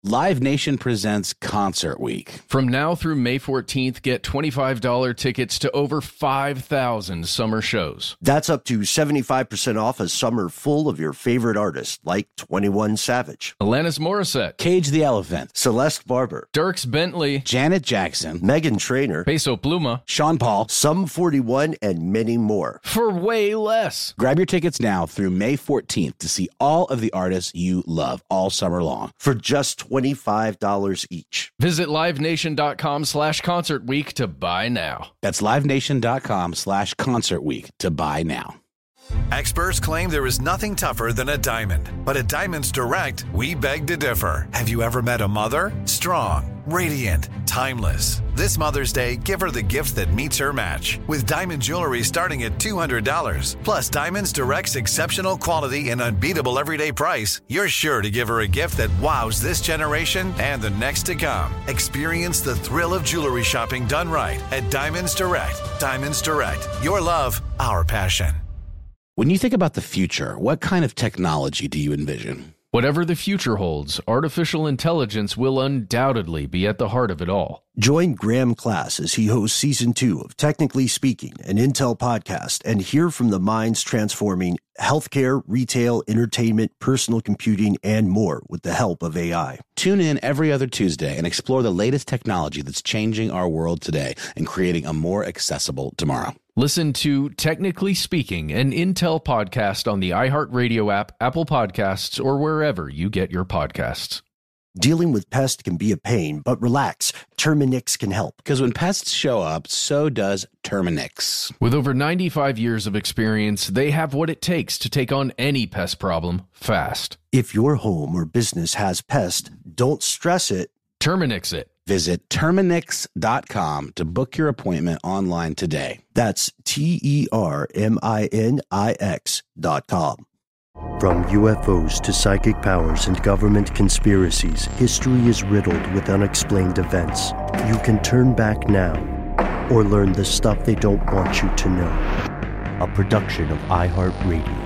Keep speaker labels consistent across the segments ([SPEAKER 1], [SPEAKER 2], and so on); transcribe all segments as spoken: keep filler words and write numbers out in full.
[SPEAKER 1] Live Nation presents Concert Week.
[SPEAKER 2] From now through May fourteenth, get twenty-five dollars tickets to over five thousand summer shows.
[SPEAKER 3] That's up to seventy-five percent off a summer full of your favorite artists like twenty-one Savage,
[SPEAKER 2] Alanis Morissette,
[SPEAKER 1] Cage the Elephant,
[SPEAKER 3] Celeste Barber,
[SPEAKER 2] Dierks Bentley,
[SPEAKER 1] Janet Jackson,
[SPEAKER 3] Meghan Trainor,
[SPEAKER 2] Peso Pluma,
[SPEAKER 1] Sean Paul,
[SPEAKER 3] Sum forty-one, and many more.
[SPEAKER 2] For way less.
[SPEAKER 1] Grab your tickets now through May fourteenth to see all of the artists you love all summer long
[SPEAKER 3] for just twenty-five dollars each.
[SPEAKER 2] Visit livenation.com slash concert week to buy now.
[SPEAKER 1] That's livenation.com slash concert week to buy now.
[SPEAKER 4] Experts claim there is nothing tougher than a diamond. But at Diamonds Direct, we beg to differ. Have you ever met a mother? Strong, radiant, timeless. This Mother's Day, give her the gift that meets her match. With diamond jewelry starting at two hundred dollars. Plus Diamonds Direct's exceptional quality and unbeatable everyday price, you're sure to give her a gift that wows this generation and the next to come. Experience the thrill of jewelry shopping done right at Diamonds Direct. Diamonds Direct. Your love, our passion.
[SPEAKER 1] When you think about the future, what kind of technology do you envision?
[SPEAKER 2] Whatever the future holds, artificial intelligence will undoubtedly be at the heart of it all.
[SPEAKER 3] Join Graham Class as he hosts season two of Technically Speaking, an Intel podcast, and hear from the minds transforming healthcare, retail, entertainment, personal computing, and more with the help of A I.
[SPEAKER 1] Tune in every other Tuesday and explore the latest technology that's changing our world today and creating a more accessible tomorrow.
[SPEAKER 2] Listen to Technically Speaking, an Intel podcast on the iHeartRadio app, Apple Podcasts, or wherever you get your podcasts.
[SPEAKER 3] Dealing with pests can be a pain, but relax. Terminix can help.
[SPEAKER 1] Because when pests show up, so does Terminix.
[SPEAKER 2] With over ninety-five years of experience, they have what it takes to take on any pest problem fast.
[SPEAKER 3] If your home or business has pests, don't stress it.
[SPEAKER 2] Terminix it.
[SPEAKER 1] Visit Terminix dot com to book your appointment online today.
[SPEAKER 3] That's T E R M I N I X dot com. From U F Os to psychic powers and government conspiracies, history is riddled with unexplained events. You can turn back now or learn the stuff they don't want you to know. A production of iHeartRadio.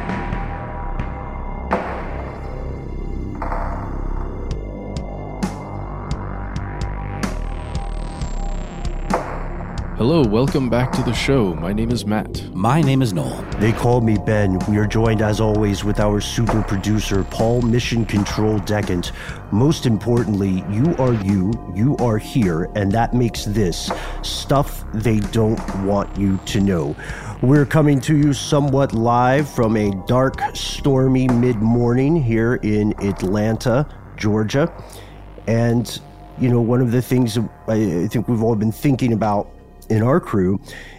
[SPEAKER 2] Hello, welcome back to the show. My name is Matt.
[SPEAKER 1] My name is Noel.
[SPEAKER 3] They call me Ben. We are joined, as always, with our super producer, Paul Mission Control Decant. Most importantly, you are you, you are here, and that makes this stuff they don't want you to know. We're coming to you somewhat live from a dark, stormy mid-morning here in Atlanta, Georgia. And, you know, one of the things I think we've all been thinking about in our crew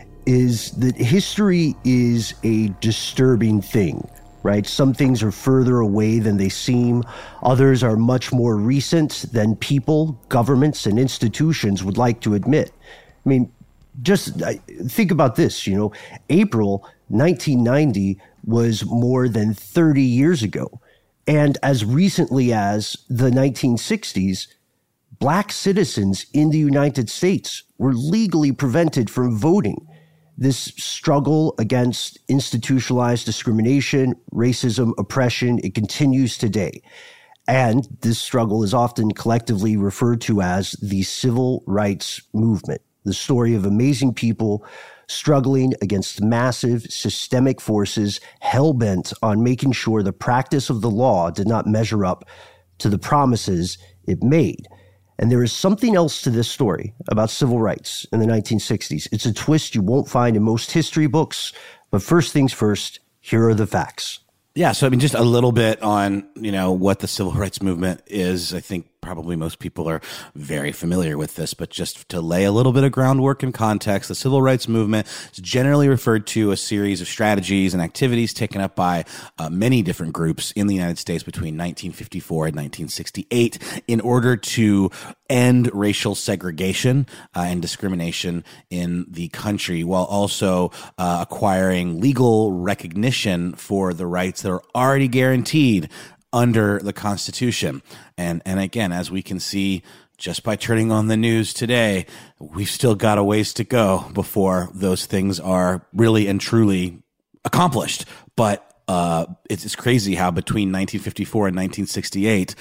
[SPEAKER 3] is that history is a disturbing thing, right? Some things are further away than they seem. Others are much more recent than people, governments, and institutions would like to admit. I mean, just think about this, you know, April nineteen ninety was more than thirty years ago. And as recently as the nineteen sixties, Black citizens in the United States were legally prevented from voting. This struggle against institutionalized discrimination, racism, oppression, it continues today. And this struggle is often collectively referred to as the Civil Rights Movement, the story of amazing people struggling against massive systemic forces hell-bent on making sure the practice of the law did not measure up to the promises it made. And there is something else to this story about civil rights in the nineteen sixties. It's a twist you won't find in most history books. But first things first, here are the facts.
[SPEAKER 5] Yeah, so I mean, just a little bit on, you know, what the civil rights movement is. I think probably most people are very familiar with this, but just to lay a little bit of groundwork and context, the civil rights movement is generally referred to a series of strategies and activities taken up by uh, many different groups in the United States between nineteen fifty-four and nineteen sixty-eight in order to end racial segregation uh, and discrimination in the country, while also uh, acquiring legal recognition for the rights that are already guaranteed under the Constitution. And and again, as we can see just by turning on the news today, we've still got a ways to go before those things are really and truly accomplished. But uh, it's, it's crazy how between nineteen fifty-four and nineteen sixty-eight,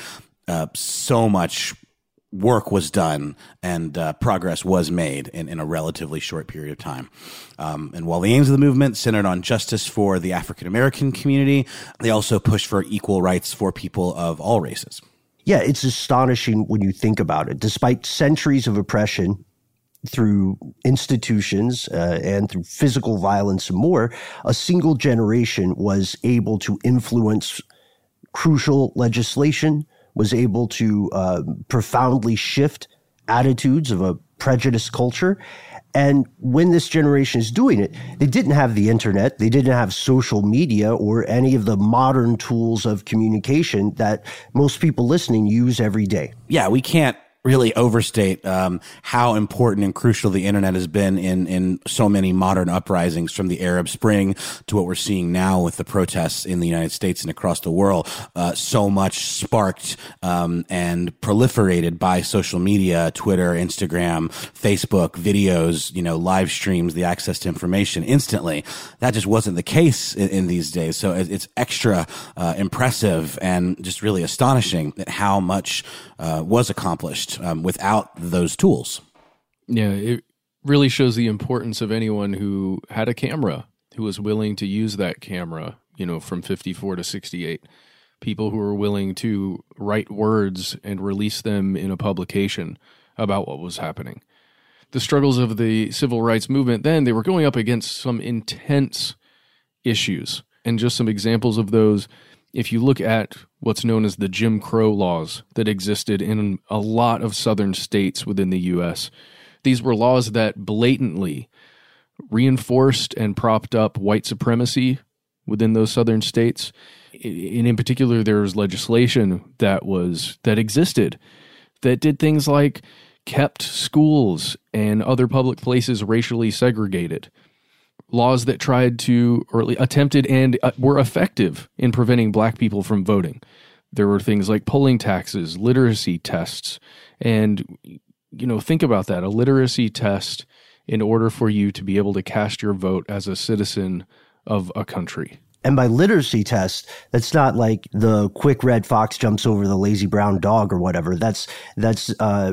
[SPEAKER 5] uh, so much work was done and uh, progress was made in, in a relatively short period of time. Um, and while the aims of the movement centered on justice for the African American community, they also pushed for equal rights for people of all races.
[SPEAKER 3] Yeah, it's astonishing when you think about it. Despite centuries of oppression through institutions uh, and through physical violence and more, a single generation was able to influence crucial legislation, was able to uh, profoundly shift attitudes of a prejudiced culture. And when this generation is doing it, they didn't have the internet, they didn't have social media or any of the modern tools of communication that most people listening use every day.
[SPEAKER 5] Yeah, we can't really overstate um, how important and crucial the internet has been in, in so many modern uprisings, from the Arab Spring to what we're seeing now with the protests in the United States and across the world. Uh, so much sparked um, and proliferated by social media, Twitter, Instagram, Facebook, videos, you know, live streams, the access to information instantly. That just wasn't the case in, in these days. So it, it's extra uh, impressive and just really astonishing at how much uh, was accomplished Um, without those tools.
[SPEAKER 2] Yeah, it really shows the importance of anyone who had a camera, who was willing to use that camera, you know, from fifty-four to sixty-eight. People who were willing to write words and release them in a publication about what was happening. The struggles of the civil rights movement then, they were going up against some intense issues. And just some examples of those, if you look at what's known as the Jim Crow laws that existed in a lot of southern states within the U S, these were laws that blatantly reinforced and propped up white supremacy within those southern states. And in particular, there was legislation that was that existed that did things like kept schools and other public places racially segregated. Laws that tried to, or attempted and uh, were effective in preventing black people from voting. There were things like polling taxes, literacy tests, and, you know, think about that, a literacy test in order for you to be able to cast your vote as a citizen of a country.
[SPEAKER 3] And by literacy test, that's not like the quick red fox jumps over the lazy brown dog or whatever. That's, that's uh,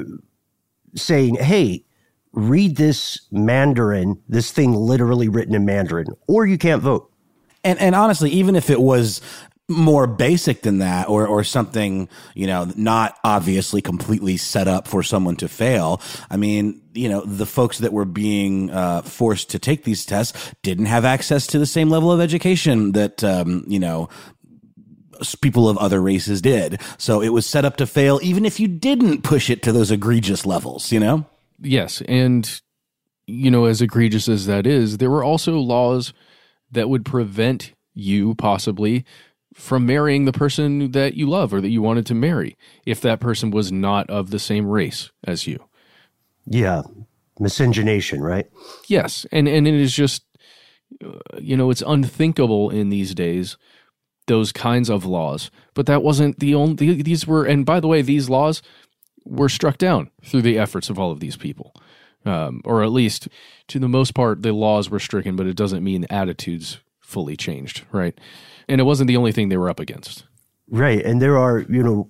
[SPEAKER 3] saying, hey, read this Mandarin, this thing literally written in Mandarin, or you can't vote.
[SPEAKER 5] And and honestly, even if it was more basic than that, or or something, you know, not obviously completely set up for someone to fail, I mean, you know, the folks that were being uh, forced to take these tests didn't have access to the same level of education that, um, you know, people of other races did. So it was set up to fail, even if you didn't push it to those egregious levels, you know?
[SPEAKER 2] Yes, and, you know, as egregious as that is, there were also laws that would prevent you, possibly, from marrying the person that you love or that you wanted to marry, if that person was not of the same race as you.
[SPEAKER 3] Yeah, miscegenation, right?
[SPEAKER 2] Yes, and, and it is just, you know, it's unthinkable in these days, those kinds of laws. But that wasn't the only, these were, and by the way, these laws were struck down through the efforts of all of these people. Um, or at least, to the most part, the laws were stricken, but it doesn't mean attitudes fully changed, right? And it wasn't the only thing they were up against.
[SPEAKER 3] Right, and there are, you know,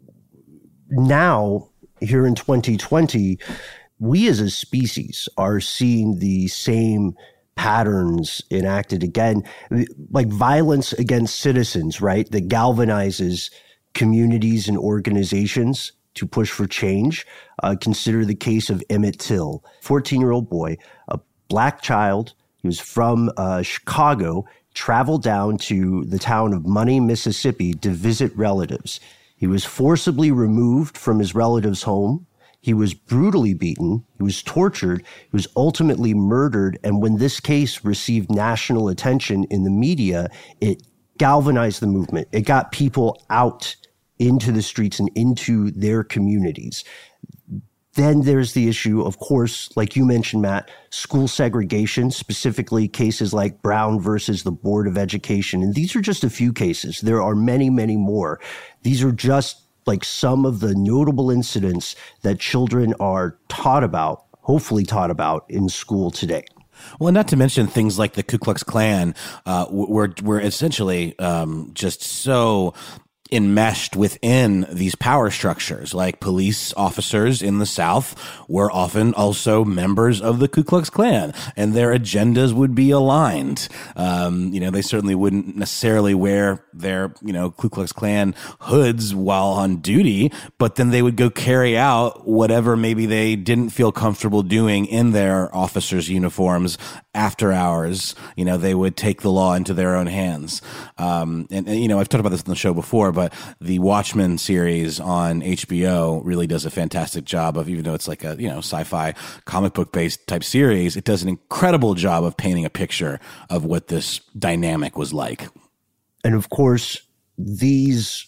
[SPEAKER 3] now, here in twenty twenty, we as a species are seeing the same patterns enacted again, like violence against citizens, right, that galvanizes communities and organizations to push for change. Uh, consider the case of Emmett Till, fourteen-year-old boy, a black child. He was from uh, Chicago, traveled down to the town of Money, Mississippi to visit relatives. He was forcibly removed from his relative's home. He was brutally beaten. He was tortured. He was ultimately murdered. And when this case received national attention in the media, it galvanized the movement. It got people out into the streets and into their communities. Then there's the issue, of course, like you mentioned, Matt, school segregation, specifically cases like Brown versus the Board of Education. And these are just a few cases. There are many, many more. These are just like some of the notable incidents that children are taught about, hopefully taught about in school today.
[SPEAKER 5] Well, and not to mention things like the Ku Klux Klan, uh, were, were essentially um, just so enmeshed within these power structures. Like police officers in the South were often also members of the Ku Klux Klan, and their agendas would be aligned. Um, you know, they certainly wouldn't necessarily wear their, you know, Ku Klux Klan hoods while on duty, but then they would go carry out whatever maybe they didn't feel comfortable doing in their officers' uniforms after hours. You know, they would take the law into their own hands. Um, and, and, you know, I've talked about this on the show before, but the Watchmen series on H B O really does a fantastic job of, even though it's like a, you know, sci-fi comic book based type series, it does an incredible job of painting a picture of what this dynamic was like.
[SPEAKER 3] And of course, these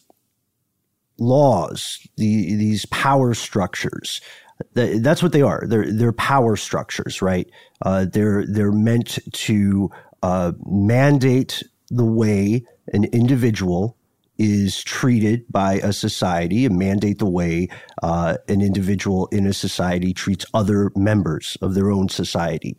[SPEAKER 3] laws, the, these power structures, that's what they are. They're, they're power structures, right? Uh, they're, they're meant to uh, mandate the way an individual is treated by a society, and mandate the way uh, an individual in a society treats other members of their own society.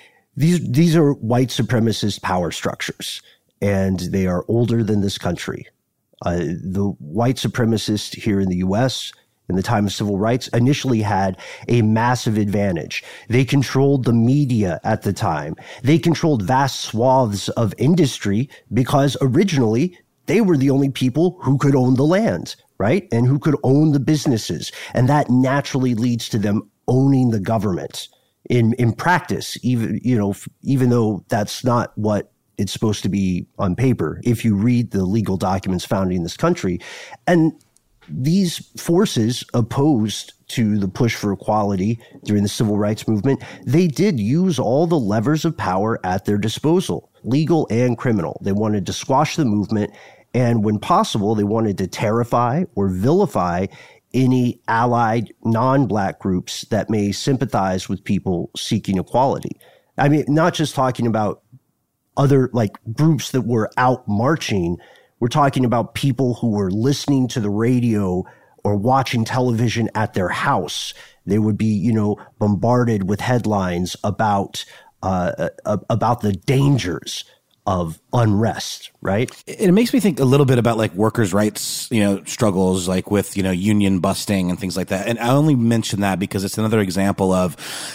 [SPEAKER 3] These these are white supremacist power structures, and they are older than this country. Uh, the white supremacists here in the U S in the time of civil rights initially had a massive advantage. They controlled the media at the time. They controlled vast swaths of industry because originally they were the only people who could own the land, right? And who could own the businesses. And that naturally leads to them owning the government in, in practice, even, you know, even though that's not what it's supposed to be on paper, if you read the legal documents founding this country. And these forces opposed to the push for equality during the civil rights movement, they did use all the levers of power at their disposal, legal and criminal. They wanted to squash the movement. And when possible, they wanted to terrify or vilify any allied non-black groups that may sympathize with people seeking equality. I mean, not just talking about other like groups that were out marching. We're talking about people who were listening to the radio or watching television at their house. They would be, you know, bombarded with headlines about uh, about the dangers of unrest, right?
[SPEAKER 5] It makes me think a little bit about like workers' rights, you know, struggles, like with, you know, union busting and things like that. And I only mention that because it's another example of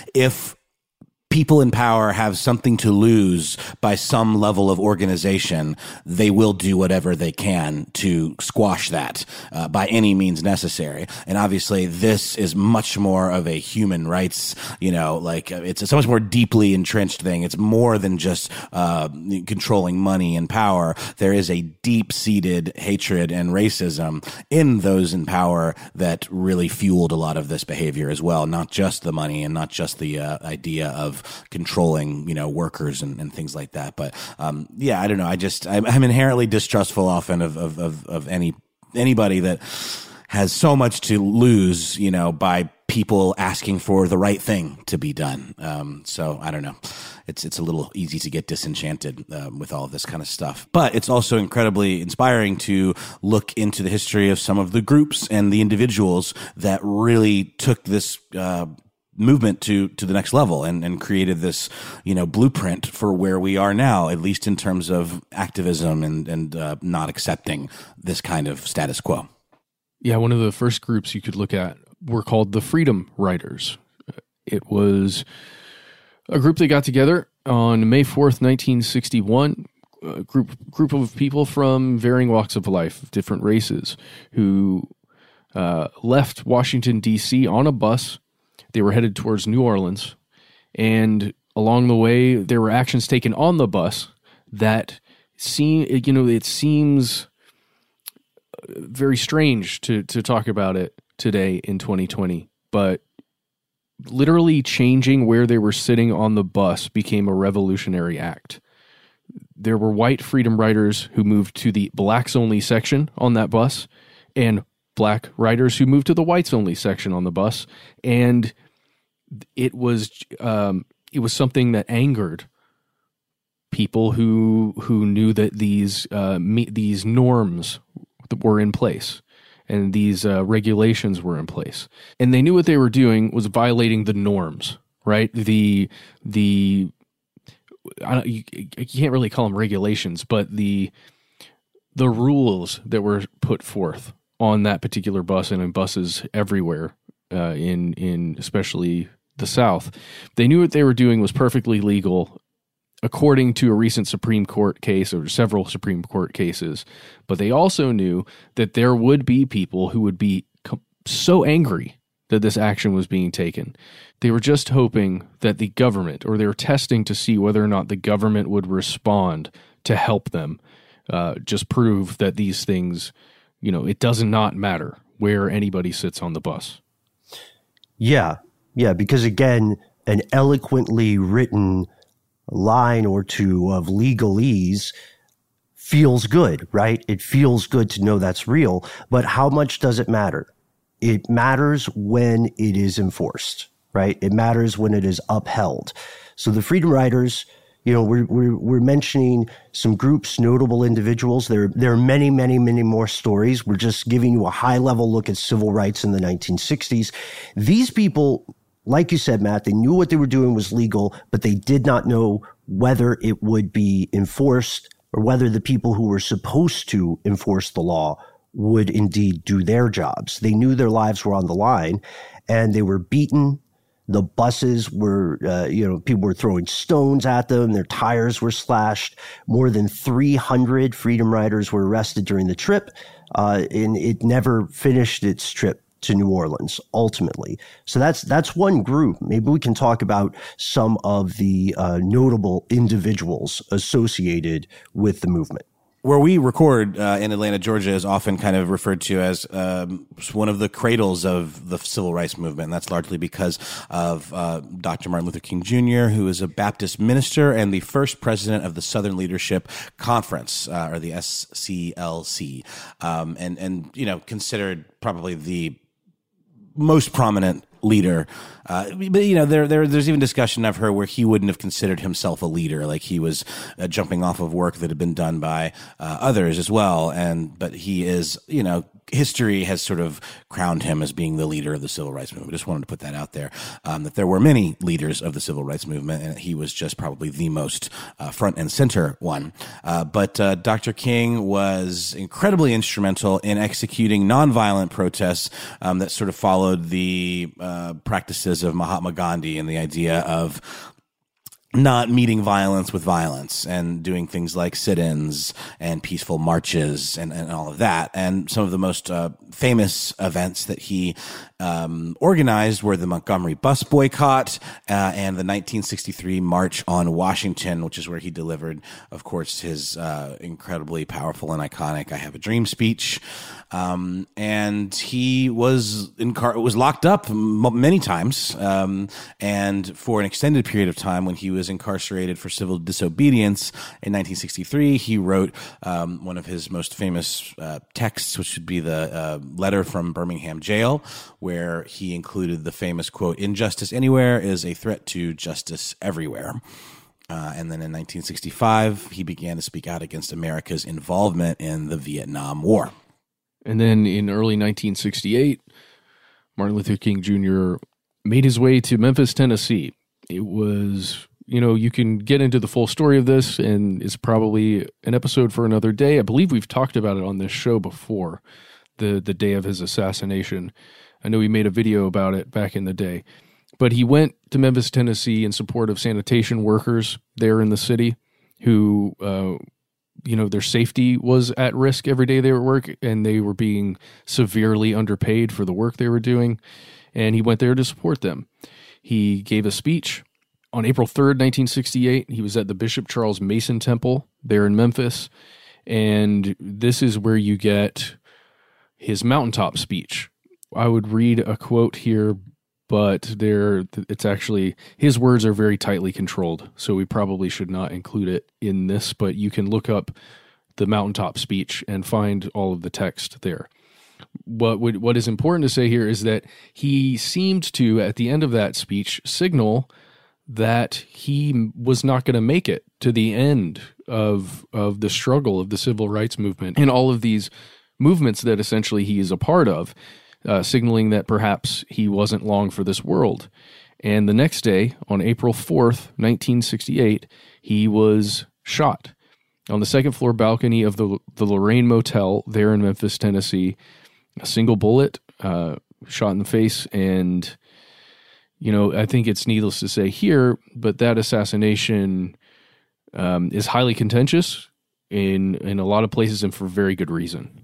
[SPEAKER 5] if people in power have something to lose by some level of organization, they will do whatever they can to squash that uh, by any means necessary. And obviously, this is much more of a human rights, you know, like it's a so much more deeply entrenched thing. It's more than just uh, controlling money and power. There is a deep-seated hatred and racism in those in power that really fueled a lot of this behavior as well, not just the money and not just the uh, idea of controlling, you know, workers and, and things like that. But um, yeah, I don't know. I just I'm, I'm inherently distrustful often of, of of of any anybody that has so much to lose, you know, by people asking for the right thing to be done. Um, so I don't know. It's it's a little easy to get disenchanted um, with all of this kind of stuff. But it's also incredibly inspiring to look into the history of some of the groups and the individuals that really took this uh, movement to to the next level and, and created this, you know, blueprint for where we are now, at least in terms of activism and, and uh, not accepting this kind of status quo.
[SPEAKER 2] Yeah, one of the first groups you could look at were called the Freedom Riders. It was a group that got together on May fourth, nineteen sixty-one, a group group of people from varying walks of life, different races, who uh, left Washington, D C on a bus. They were headed towards New Orleans, and along the way, there were actions taken on the bus that seem, you know, it seems very strange to to talk about it today in twenty twenty, but literally changing where they were sitting on the bus became a revolutionary act. There were white freedom riders who moved to the blacks only section on that bus, and black riders who moved to the whites only section on the bus, and it was um, it was something that angered people who who knew that these uh, me, these norms were in place and these uh, regulations were in place, and they knew what they were doing was violating the norms, right? The the I don't, you, you can't really call them regulations, but the the rules that were put forth on that particular bus and in buses everywhere, uh, in in especially the South, they knew what they were doing was perfectly legal, according to a recent Supreme Court case or several Supreme Court cases. But they also knew that there would be people who would be com- so angry that this action was being taken. They were just hoping that the government, or they were testing to see whether or not the government would respond to help them, uh, just prove that these things, you know, it does not matter where anybody sits on the bus.
[SPEAKER 3] Yeah, yeah, because again, an eloquently written line or two of legalese feels good, right? It feels good to know that's real, but how much does it matter? It matters when it is enforced, right? It matters when it is upheld. So the Freedom Riders, you know, we're we're we're mentioning some groups, notable individuals. There there are many, many, many more stories. We're just giving you a high level look at civil rights in the nineteen sixties. These people, like you said, Matt, they knew what they were doing was legal, but they did not know whether it would be enforced or whether the people who were supposed to enforce the law would indeed do their jobs. They knew their lives were on the line, and they were beaten. The buses were, uh, you know, people were throwing stones at them. Their tires were slashed. More than three hundred Freedom Riders were arrested during the trip, uh, and it never finished its trip to New Orleans, ultimately. So that's that's one group. Maybe we can talk about some of the uh, notable individuals associated with the movement.
[SPEAKER 5] Where we record uh, in Atlanta, Georgia, is often kind of referred to as um, one of the cradles of the civil rights movement. And that's largely because of uh, Doctor Martin Luther King Junior, who is a Baptist minister and the first president of the Southern Leadership Conference, uh, or the S C L C, um, and, and, you know, considered probably the most prominent leader. Uh, but, you know, there, there, there's even discussion of her where he wouldn't have considered himself a leader, like he was uh, jumping off of work that had been done by uh, others as well. And, but he is, you know, history has sort of crowned him as being the leader of the civil rights movement. Just wanted to put that out there, um, that there were many leaders of the civil rights movement, and he was just probably the most uh, front and center one. Uh, but uh, Doctor King was incredibly instrumental in executing nonviolent protests um, that sort of followed the uh, practices of Mahatma Gandhi and the idea of not meeting violence with violence and doing things like sit-ins and peaceful marches and, and all of that. And some of the most uh, famous events that he um, organized were the Montgomery bus boycott uh, and the nineteen sixty-three March on Washington, which is where he delivered, of course, his uh, incredibly powerful and iconic "I Have a Dream" speech. Um, and he was in car- was locked up m- many times, um, and for an extended period of time when he was incarcerated for civil disobedience in nineteen sixty-three, he wrote um, one of his most famous uh, texts, which would be the uh, letter from Birmingham jail, where he included the famous quote, "Injustice anywhere is a threat to justice everywhere." Uh, and then in nineteen sixty-five, he began to speak out against America's involvement in the Vietnam War.
[SPEAKER 2] And then in early nineteen sixty-eight, Martin Luther King Junior made his way to Memphis, Tennessee. It was, you know, you can get into the full story of this, and it's probably an episode for another day. I believe we've talked about it on this show before, the, the day of his assassination. I know we made a video about it back in the day. But he went to Memphis, Tennessee in support of sanitation workers there in the city who, uh, you know, their safety was at risk every day they were at work, and they were being severely underpaid for the work they were doing. And he went there to support them. He gave a speech on April third, nineteen sixty-eight. He was at the Bishop Charles Mason Temple there in Memphis. And this is where you get his mountaintop speech. I would read a quote here, but there, it's actually, his words are very tightly controlled, so we probably should not include it in this, but you can look up the mountaintop speech and find all of the text there. What would, what is important to say here is that he seemed to, at the end of that speech, signal that he was not going to make it to the end of of the struggle of the civil rights movement and all of these movements that essentially he is a part of. Uh, signaling that perhaps he wasn't long for this world. And the next day, on April fourth, nineteen sixty-eight, he was shot. On the second floor balcony of the the Lorraine Motel there in Memphis, Tennessee, a single bullet uh, shot in the face. And, you know, I think it's needless to say here, but that assassination um, is highly contentious in, in a lot of places and for very good reason.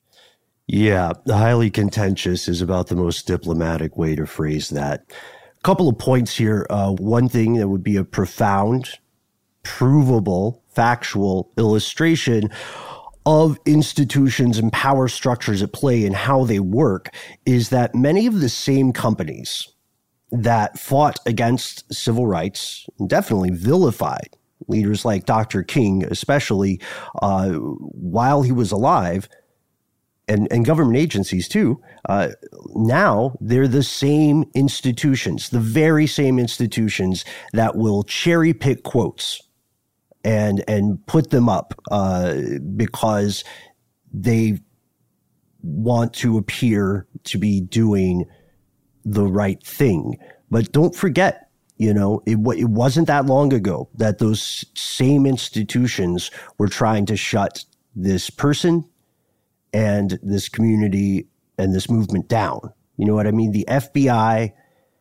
[SPEAKER 3] Yeah, highly contentious is about the most diplomatic way to phrase that. A couple of points here. Uh, one thing that would be a profound, provable, factual illustration of institutions and power structures at play and how they work is that many of the same companies that fought against civil rights, definitely vilified leaders like Doctor King, especially uh, while he was alive, and, and government agencies too, uh, now they're the same institutions, the very same institutions that will cherry pick quotes and and put them up uh, because they want to appear to be doing the right thing. But don't forget, you know, it, it wasn't that long ago that those same institutions were trying to shut this person and this community and this movement down. You know what I mean? The F B I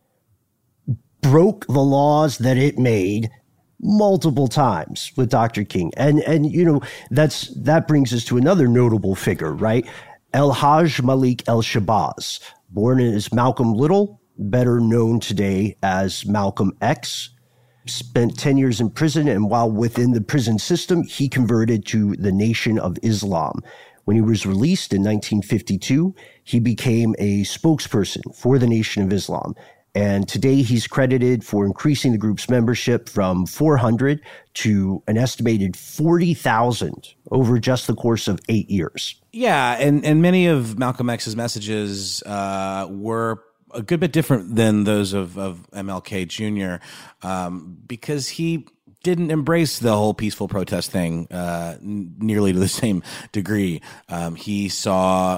[SPEAKER 3] broke the laws that it made multiple times with Doctor King. And, and, you know, that's, that brings us to another notable figure, right? El-Hajj Malik El-Shabazz, born as Malcolm Little, better known today as Malcolm X, spent ten years in prison. And while within the prison system, he converted to the Nation of Islam. When he was released in nineteen fifty-two, he became a spokesperson for the Nation of Islam. And today he's credited for increasing the group's membership from four hundred to an estimated forty thousand over just the course of eight years.
[SPEAKER 5] Yeah, and, and many of Malcolm X's messages uh, were a good bit different than those of, of M L K Junior um, because he didn't embrace the whole peaceful protest thing uh, n- nearly to the same degree. Um, he saw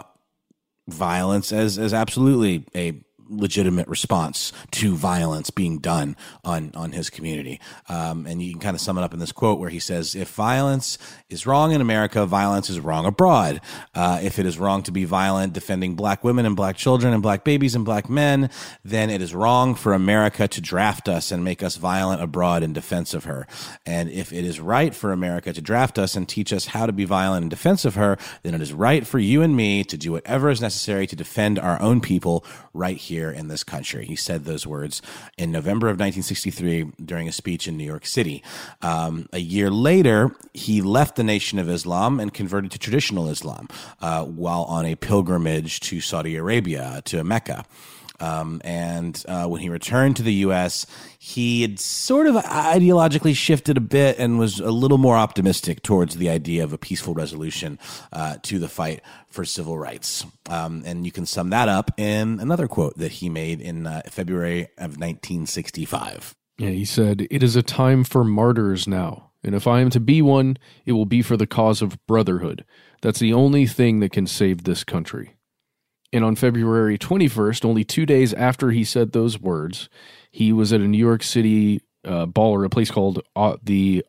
[SPEAKER 5] violence as, as absolutely a legitimate response to violence being done on, on his community. Um, and you can kind of sum it up in this quote where he says, if violence is wrong in America, violence is wrong abroad. Uh, if it is wrong to be violent defending black women and black children and black babies and black men, then it is wrong for America to draft us and make us violent abroad in defense of her. And if it is right for America to draft us and teach us how to be violent in defense of her, then it is right for you and me to do whatever is necessary to defend our own people right here in this country. He said those words in November of nineteen sixty-three during a speech in New York City. Um, a year later, he left the Nation of Islam and converted to traditional Islam uh, while on a pilgrimage to Saudi Arabia, to Mecca. Um, and uh, when he returned to the U S, he had sort of ideologically shifted a bit and was a little more optimistic towards the idea of a peaceful resolution uh, to the fight for civil rights. Um, and you can sum that up in another quote that he made in uh, February of nineteen sixty-five.
[SPEAKER 2] Yeah, he said, "It is a time for martyrs now. And if I am to be one, it will be for the cause of brotherhood. That's the only thing that can save this country." And on February twenty-first, only two days after he said those words, he was at a New York City uh, ball, or a place called uh, the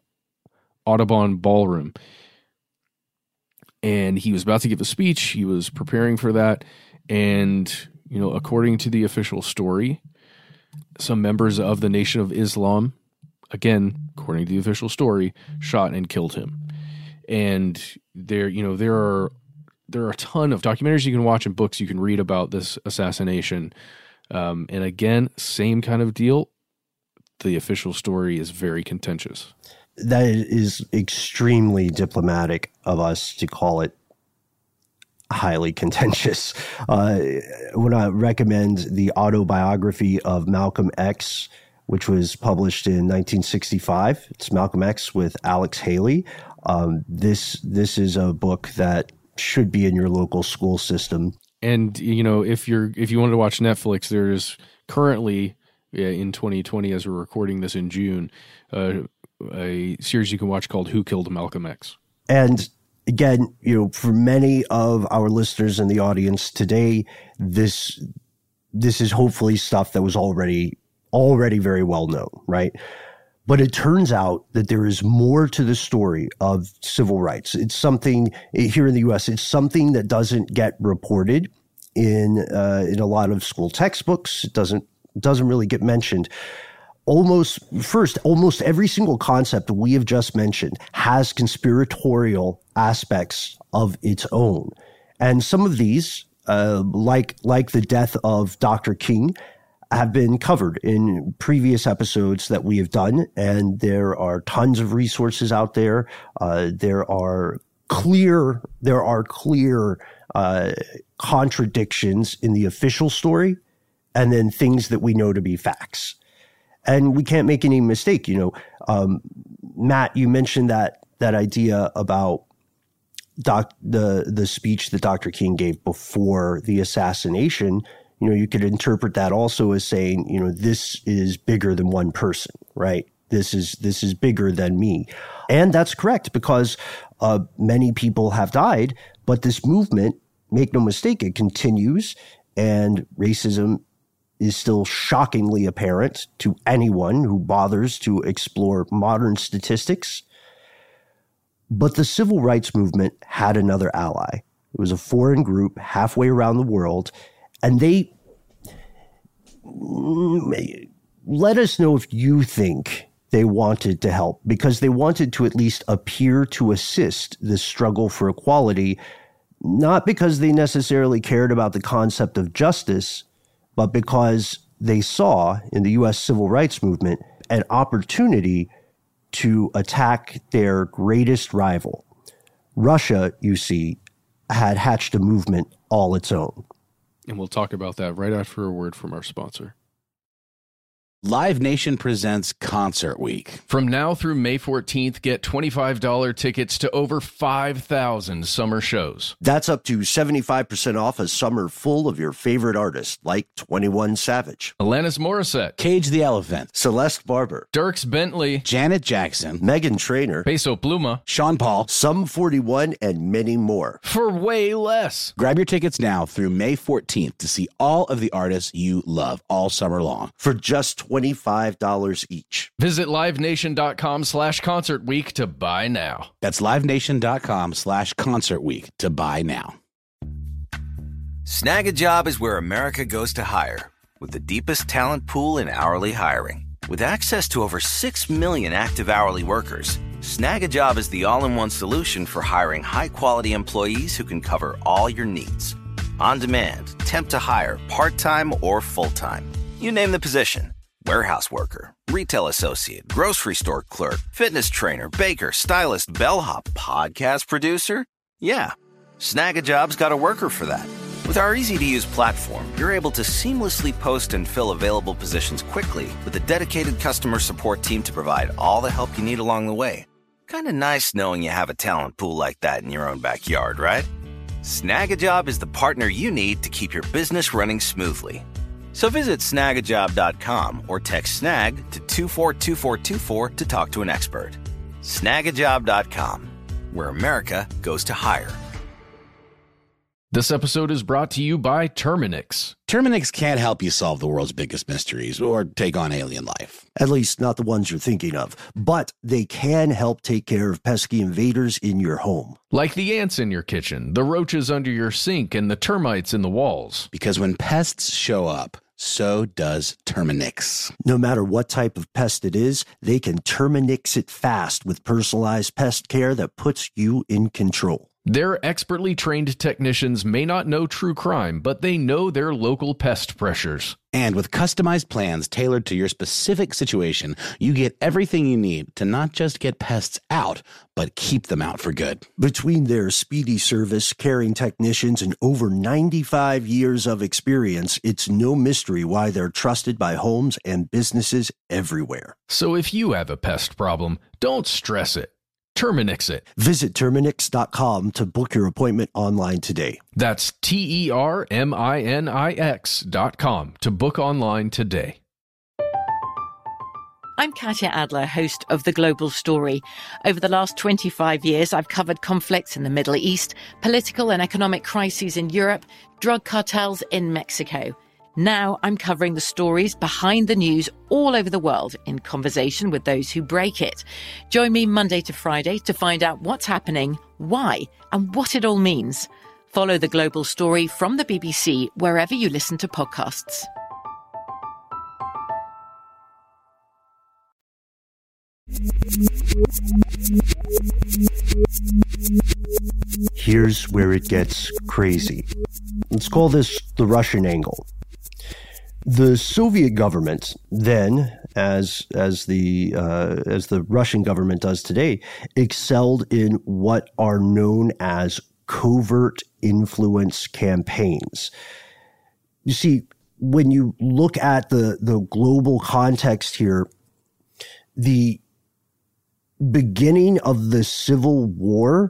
[SPEAKER 2] Audubon Ballroom. And he was about to give a speech. He was preparing for that. And, you know, according to the official story, some members of the Nation of Islam, again, according to the official story, shot and killed him. And there, you know, there are there are a ton of documentaries you can watch and books you can read about this assassination. Um, and again, same kind of deal. The official story is very contentious.
[SPEAKER 3] That is extremely diplomatic of us to call it highly contentious. Uh, I want to recommend the autobiography of Malcolm X, which was published in nineteen sixty-five. It's Malcolm X with Alex Haley. Um, this this is a book that should be in your local school system. And,
[SPEAKER 2] you know, if you're if you wanted to watch Netflix, there's currently yeah, in twenty twenty, as we're recording this in June, uh, a series you can watch called Who Killed Malcolm X. And again, you know, for many of our listeners in the audience today, this this is hopefully stuff that was already already very well known, right?
[SPEAKER 3] But it turns out that there is more to the story of civil rights. It's something here in the U S, it's something that doesn't get reported in uh, in a lot of school textbooks. It doesn't doesn't really get mentioned. Almost first, almost every single concept that we have just mentioned has conspiratorial aspects of its own. And some of these, uh, like like the death of Doctor King, have been covered in previous episodes that we have done. And there are tons of resources out there. Uh, there are clear, there are clear uh, contradictions in the official story, and then things that we know to be facts. And we can't make any mistake. You know, um, Matt, you mentioned that that idea about doc, the the speech that Doctor King gave before the assassination. You know, you could interpret that also as saying, you know, this is bigger than one person, right? This is this is bigger than me, and that's correct because uh, many people have died. But this movement, make no mistake, it continues, and racism is still shockingly apparent to anyone who bothers to explore modern statistics. But the civil rights movement had another ally. It was a foreign group halfway around the world, and they let us know if you think they wanted to help, because they wanted to at least appear to assist this struggle for equality, not because they necessarily cared about the concept of justice, but because they saw in the U S civil rights movement an opportunity to attack their greatest rival. Russia, you see, had hatched a movement all its own.
[SPEAKER 2] And we'll talk about that right after a word from our sponsor.
[SPEAKER 1] Live Nation presents Concert Week.
[SPEAKER 6] From now through May fourteenth, get twenty-five dollars tickets to over five thousand summer shows.
[SPEAKER 3] That's up to seventy-five percent off a summer full of your favorite artists, like twenty-one Savage,
[SPEAKER 6] Alanis Morissette,
[SPEAKER 1] Cage the Elephant,
[SPEAKER 3] Celeste Barber,
[SPEAKER 6] Dierks Bentley,
[SPEAKER 1] Janet Jackson,
[SPEAKER 3] Meghan Trainor,
[SPEAKER 6] Peso Pluma,
[SPEAKER 1] Sean Paul,
[SPEAKER 3] Sum forty-one, and many more.
[SPEAKER 6] For way less.
[SPEAKER 1] Grab your tickets now through May fourteenth to see all of the artists you love all summer long
[SPEAKER 3] for just twenty-five dollars each.
[SPEAKER 6] Visit livenation.com slash concert week to buy now.
[SPEAKER 1] That's livenation.com slash concert week to buy now.
[SPEAKER 7] Snag a Job is where America goes to hire, with the deepest talent pool in hourly hiring. With access to over six million active hourly workers, Snag a Job is the all-in-one solution for hiring high-quality employees who can cover all your needs. On demand, temp to hire, part-time or full-time. You name the position. Warehouse worker, retail associate, grocery store clerk, fitness trainer, baker, stylist, bellhop, podcast producer. Yeah, Snag a Job's got a worker for that. With our easy-to-use platform, you're able to seamlessly post and fill available positions quickly with a dedicated customer support team to provide all the help you need along the way. Kind of nice knowing you have a talent pool like that in your own backyard, right? Snag a Job is the partner you need to keep your business running smoothly. So visit snag a job dot com or text snag to two four two four two four to talk to an expert. snag a job dot com, where America goes to hire.
[SPEAKER 6] This episode is brought to you by Terminix.
[SPEAKER 1] Terminix can't help you solve the world's biggest mysteries or take on alien life.
[SPEAKER 3] At least not the ones you're thinking of. But they can help take care of pesky invaders in your home.
[SPEAKER 6] Like the ants in your kitchen, the roaches under your sink, and the termites in the walls.
[SPEAKER 1] Because when pests show up, so does Terminix.
[SPEAKER 3] No matter what type of pest it is, they can Terminix it fast with personalized pest care that puts you in control.
[SPEAKER 6] Their expertly trained technicians may not know true crime, but they know their local pest pressures.
[SPEAKER 1] And with customized plans tailored to your specific situation, you get everything you need to not just get pests out, but keep them out for good.
[SPEAKER 3] Between their speedy service, caring technicians, and over ninety-five years of experience, it's no mystery why they're trusted by homes and businesses everywhere.
[SPEAKER 6] So if you have a pest problem, don't stress it. Terminix it.
[SPEAKER 3] Visit Terminix dot com to book your appointment online today.
[SPEAKER 6] That's T E R M I N I X dot com to book online today.
[SPEAKER 8] I'm Katya Adler, host of The Global Story. Over the last twenty-five years, I've covered conflicts in the Middle East, political and economic crises in Europe, drug cartels in Mexico. Now I'm covering the stories behind the news all over the world in conversation with those who break it. Join me Monday to Friday to find out what's happening, why, and what it all means. Follow The Global Story from the B B C wherever you listen to podcasts.
[SPEAKER 3] Here's where it gets crazy. Let's call this the Russian angle. The Soviet government then, as as the uh, as the Russian government does today, excelled in what are known as covert influence campaigns. You see, when you look at the the global context here, the beginning of the Civil War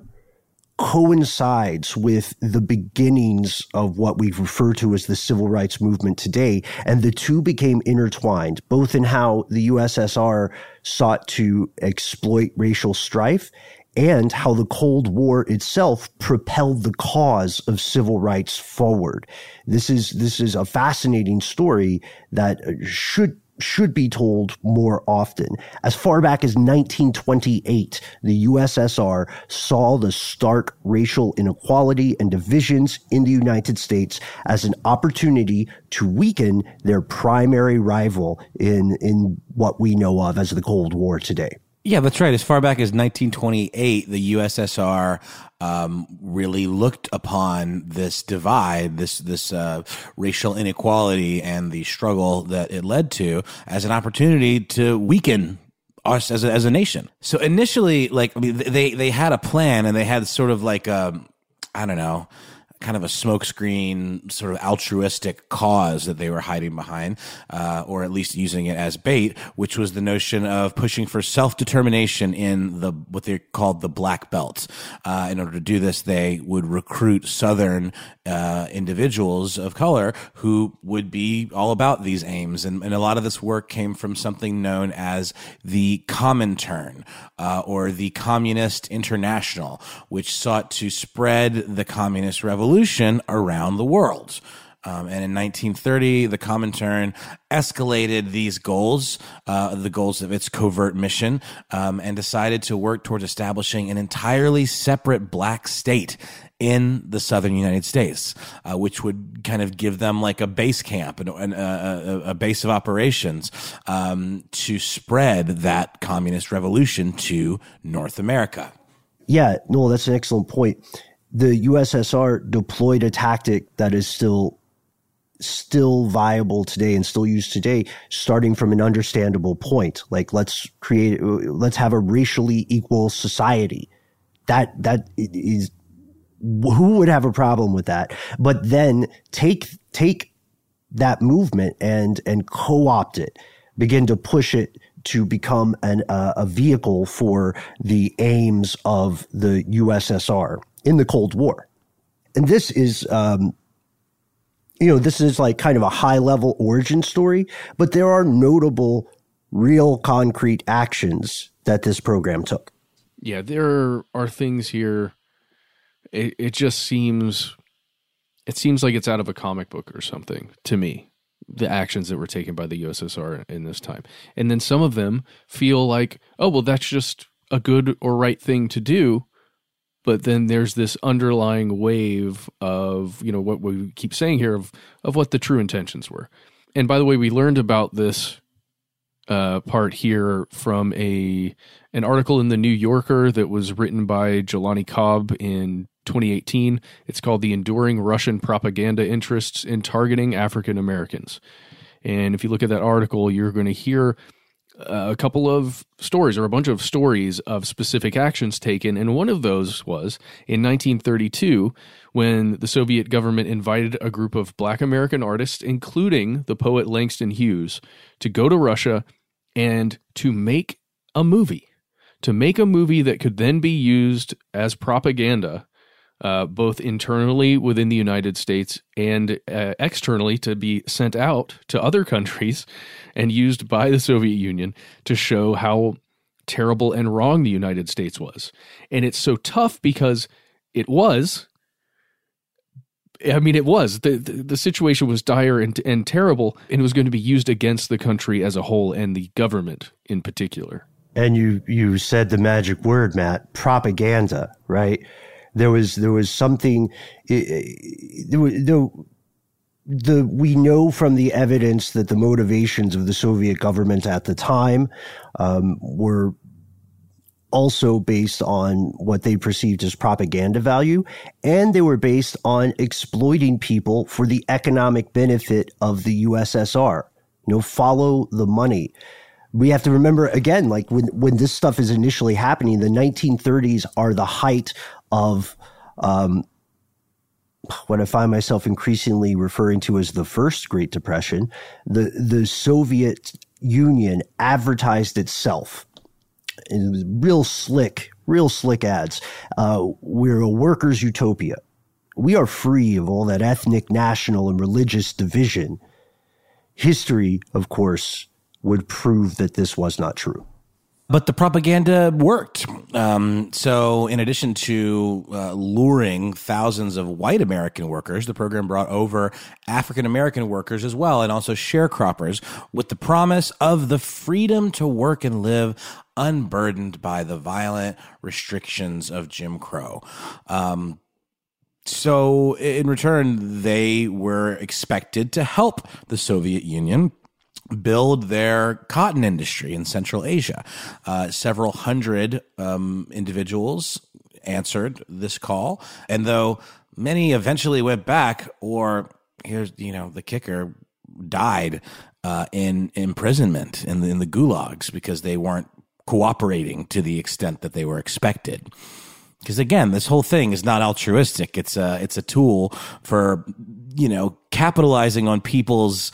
[SPEAKER 3] coincides with the beginnings of what we refer to as the civil rights movement today. And the two became intertwined, both in how the U S S R sought to exploit racial strife and how the Cold War itself propelled the cause of civil rights forward. This is, this is a fascinating story that should should be told more often. As far back as nineteen twenty-eight, the U S S R saw the stark racial inequality and divisions in the United States as an opportunity to weaken their primary rival in, in what we know of as the Cold War today.
[SPEAKER 5] Yeah, that's right. As far back as nineteen twenty-eight, the U S S R um, really looked upon this divide, this this uh, racial inequality, and the struggle that it led to as an opportunity to weaken us as a, as a nation. So initially, like I mean, they they had a plan, and they had sort of like a, I don't know, kind of a smokescreen, sort of altruistic cause that they were hiding behind, uh, or at least using it as bait, which was the notion of pushing for self-determination in the what they called the Black Belt. Uh, in order to do this, they would recruit Southern uh, individuals of color who would be all about these aims. And, and a lot of this work came from something known as the Comintern, uh, or the Communist International, which sought to spread the communist revolution around the world. Um, and in nineteen thirty, the Comintern escalated these goals, uh, the goals of its covert mission, um, and decided to work towards establishing an entirely separate black state in the southern United States, uh, which would kind of give them like a base camp and, and uh, a, a base of operations um, to spread that communist revolution to North America.
[SPEAKER 3] Yeah, no, that's an excellent point. The U S S R deployed a tactic that is still still viable today and still used today, starting from an understandable point. Like, let's create, let's have a racially equal society. That, that is, who would have a problem with that? But then take, take that movement and, and co-opt it, begin to push it to become an, uh, a vehicle for the aims of the U S S R in the Cold War. And this is, um, you know, this is like kind of a high level origin story, but there are notable, real concrete actions that this program took.
[SPEAKER 2] Yeah, there are things here. It, it just seems, it seems like it's out of a comic book or something to me, the actions that were taken by the U S S R in this time. And then some of them feel like, oh, well, that's just a good or right thing to do. But then there's this underlying wave of, you know, what we keep saying here of, of what the true intentions were. And by the way, we learned about this uh, part here from a an article in the New Yorker that was written by Jelani Cobb in twenty eighteen. It's called The Enduring Russian Propaganda Interests in Targeting African Americans. And if you look at that article, you're going to hear a couple of stories or a bunch of stories of specific actions taken. And one of those was in nineteen thirty-two, when the Soviet government invited a group of Black American artists, including the poet Langston Hughes, to go to Russia and to make a movie, to make a movie that could then be used as propaganda, uh, both internally within the United States and uh, externally to be sent out to other countries and used by the Soviet Union to show how terrible and wrong the United States was. And it's so tough because it was, I mean, it was. The, the the situation was dire and, and terrible, and it was going to be used against the country as a whole and the government in particular. And
[SPEAKER 3] you you said the magic word, Matt, propaganda, right? There was there was something there was, there, the we know from the evidence that the motivations of the Soviet government at the time um, were also based on what they perceived as propaganda value, and they were based on exploiting people for the economic benefit of the U S S R. You know, follow the money. We have to remember, again, like when, when this stuff is initially happening, the nineteen thirties are the height of um, what I find myself increasingly referring to as the first Great Depression. The, the Soviet Union advertised itself in real slick, real slick ads. Uh, we're a workers' utopia. We are free of all that ethnic, national, and religious division. History, of course, would prove that this was not true.
[SPEAKER 5] But the propaganda worked. Um, so in addition to uh, luring thousands of white American workers, the program brought over African American workers as well, and also sharecroppers, with the promise of the freedom to work and live unburdened by the violent restrictions of Jim Crow. Um, so in return, they were expected to help the Soviet Union build their cotton industry in Central Asia. Uh, several hundred um, individuals answered this call, and though many eventually went back, or here's, you know, the kicker, died uh, in imprisonment in the, in the gulags because they weren't cooperating to the extent that they were expected. Because again, this whole thing is not altruistic. It's a, it's a tool for, you know, capitalizing on people's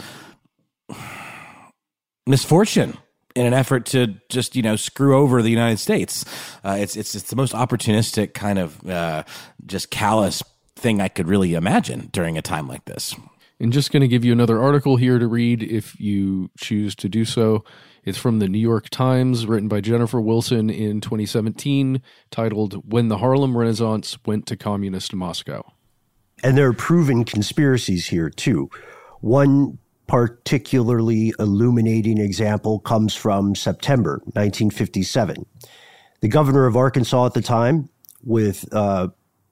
[SPEAKER 5] misfortune in an effort to just, you know, screw over the United States. Uh, it's, it's, it's the most opportunistic kind of uh, just callous thing I could really imagine during a time like this.
[SPEAKER 2] And just going to give you another article here to read if you choose to do so. It's from the New York Times, written by Jennifer Wilson in twenty seventeen, titled "When the Harlem Renaissance Went to Communist Moscow."
[SPEAKER 3] And there are proven conspiracies here, too. One particularly illuminating example comes from September nineteen fifty-seven. The governor of Arkansas at the time, with, uh,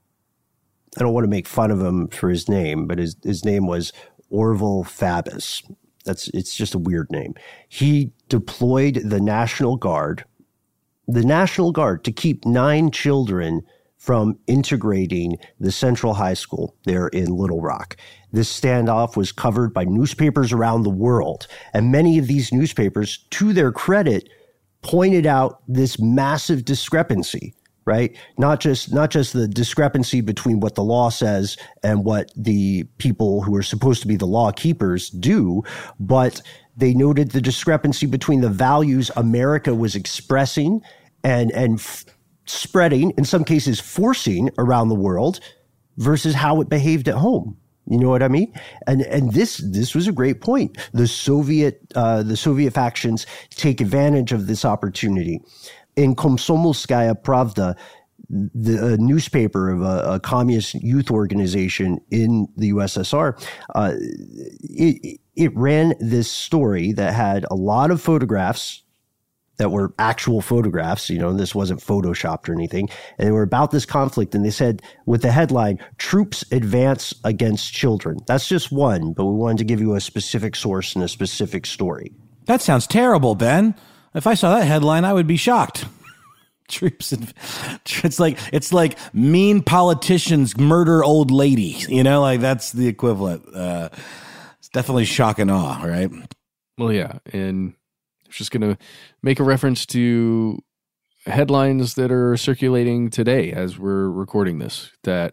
[SPEAKER 3] I don't want to make fun of him for his name, but his, his name was Orville Faubus. That's, it's just a weird name. He deployed the National Guard, the National Guard to keep nine children from integrating the Central High School there in Little Rock. This standoff was covered by newspapers around the world, and many of these newspapers, to their credit, pointed out this massive discrepancy, right? Not just not just the discrepancy between what the law says and what the people who are supposed to be the law keepers do, but they noted the discrepancy between the values America was expressing and and f- spreading, in some cases forcing around the world, versus how it behaved at home. You know what I mean? And and this this was a great point. The Soviet uh, the Soviet factions take advantage of this opportunity. In Komsomolskaya Pravda, the newspaper of a, a communist youth organization in the U S S R, uh, it, it ran this story that had a lot of photographs that were actual photographs. You know, this wasn't photoshopped or anything. And they were about this conflict. And they said, with the headline, "Troops Advance Against Children." That's just one, but we wanted to give you a specific source and a specific story.
[SPEAKER 5] That sounds terrible, Ben. If I saw that headline, I would be shocked. Troops, it's like it's like mean politicians murder old ladies. You know, like that's the equivalent. Uh, it's definitely shock and awe, right?
[SPEAKER 2] Well, yeah, and I'm just going to make a reference to headlines that are circulating today as we're recording this that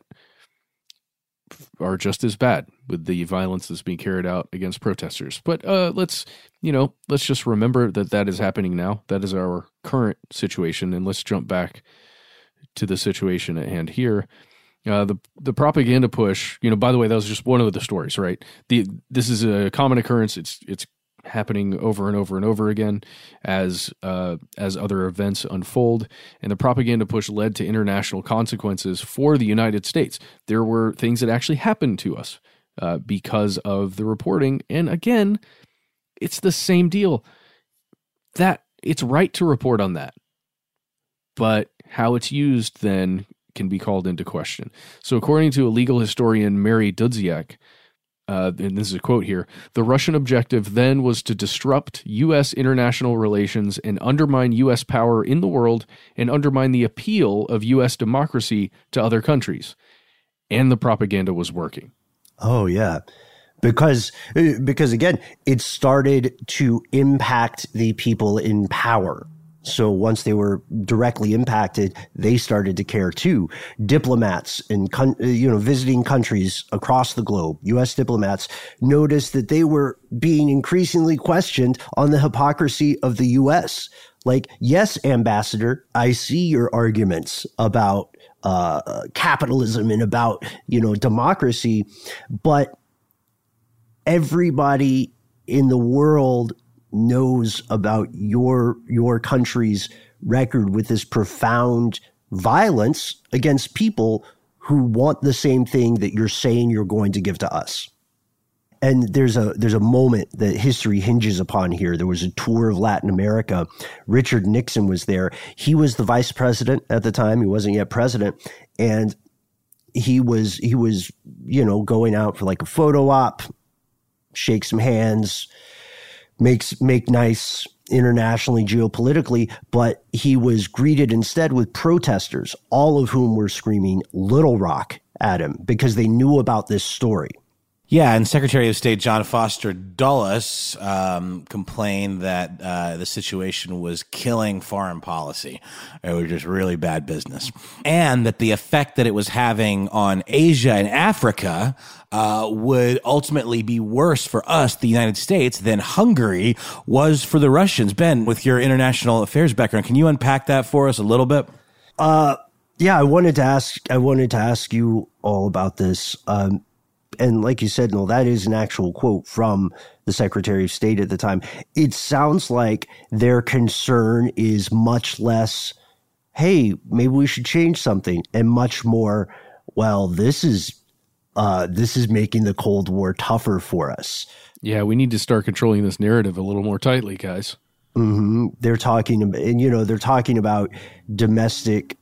[SPEAKER 2] are just as bad with the violence that's being carried out against protesters. But uh, let's, you know, let's just remember that that is happening now. That is our current situation. And let's jump back to the situation at hand here. Uh, the the propaganda push, you know, by the way, that was just one of the stories, right? The This is a common occurrence. It's it's happening over and over and over again as uh, as other events unfold. And the propaganda push led to international consequences for the United States. There were things that actually happened to us uh, because of the reporting. And again, it's the same deal. That it's right to report on that, but how it's used then can be called into question. So according to a legal historian, Mary Dudziak, Uh, and this is a quote here, the Russian objective then was to disrupt U S international relations and undermine U S power in the world and undermine the appeal of U S democracy to other countries. And the propaganda was working.
[SPEAKER 3] Oh, yeah. Because, because again, it started to impact the people in power. So once they were directly impacted, they started to care too. Diplomats and, you know, visiting countries across the globe, U S diplomats noticed that they were being increasingly questioned on the hypocrisy of the U S. Like, yes, ambassador, I see your arguments about uh, capitalism and about, you know, democracy, but everybody in the world knows about your your country's record with this profound violence against people who want the same thing that you're saying you're going to give to us. And there's a there's a moment that history hinges upon here. There was a tour of Latin America. Richard Nixon was there. He was the vice president at the time. He wasn't yet president. And he was he was, you know, going out for like a photo op, shake some hands, makes make nice internationally, geopolitically, but he was greeted instead with protesters, all of whom were screaming Little Rock at him because they knew about this story.
[SPEAKER 5] Yeah, and Secretary of State John Foster Dulles um, complained that uh, the situation was killing foreign policy. It was just really bad business. And that the effect that it was having on Asia and Africa uh, would ultimately be worse for us, the United States, than Hungary was for the Russians. Ben, with your international affairs background, can you unpack that for us a little bit?
[SPEAKER 3] Uh, yeah, I wanted to ask, I wanted to ask you all about this. Um, And like you said, Noel, that is an actual quote from the Secretary of State at the time. It sounds like their concern is much less, hey, maybe we should change something, and much more, well, this is uh, this is making the Cold War tougher for us.
[SPEAKER 2] Yeah, we need to start controlling this narrative a little more tightly, guys.
[SPEAKER 3] Mm-hmm. They're talking about, and you know, they're talking about domestic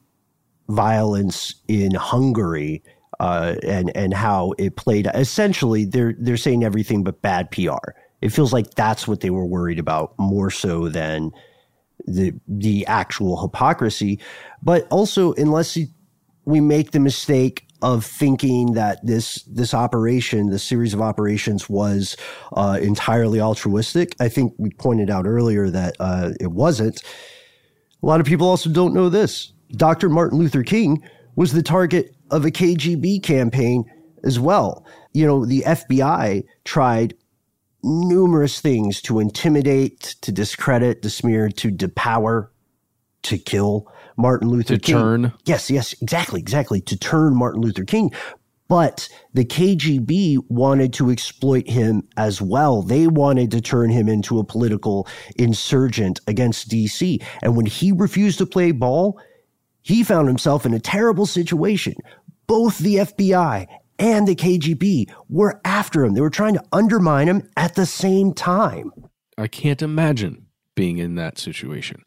[SPEAKER 3] violence in Hungary. Uh, and and how it played. Essentially, they're they're saying everything but bad P R. It feels like that's what they were worried about more so than the the actual hypocrisy. But also, unless we make the mistake of thinking that this this operation, this series of operations, was uh, entirely altruistic, I think we pointed out earlier that uh, it wasn't. A lot of people also don't know this. Doctor Martin Luther King was the target of a K G B campaign as well. You know, the F B I tried numerous things to intimidate, to discredit, to smear, to depower, to kill Martin Luther
[SPEAKER 2] to
[SPEAKER 3] King.
[SPEAKER 2] To turn.
[SPEAKER 3] Yes, yes, exactly, exactly. To turn Martin Luther King. But the K G B wanted to exploit him as well. They wanted to turn him into a political insurgent against D C. And when he refused to play ball, he found himself in a terrible situation. Both the F B I and the K G B were after him. They were trying to undermine him at the same time.
[SPEAKER 2] I can't imagine being in that situation.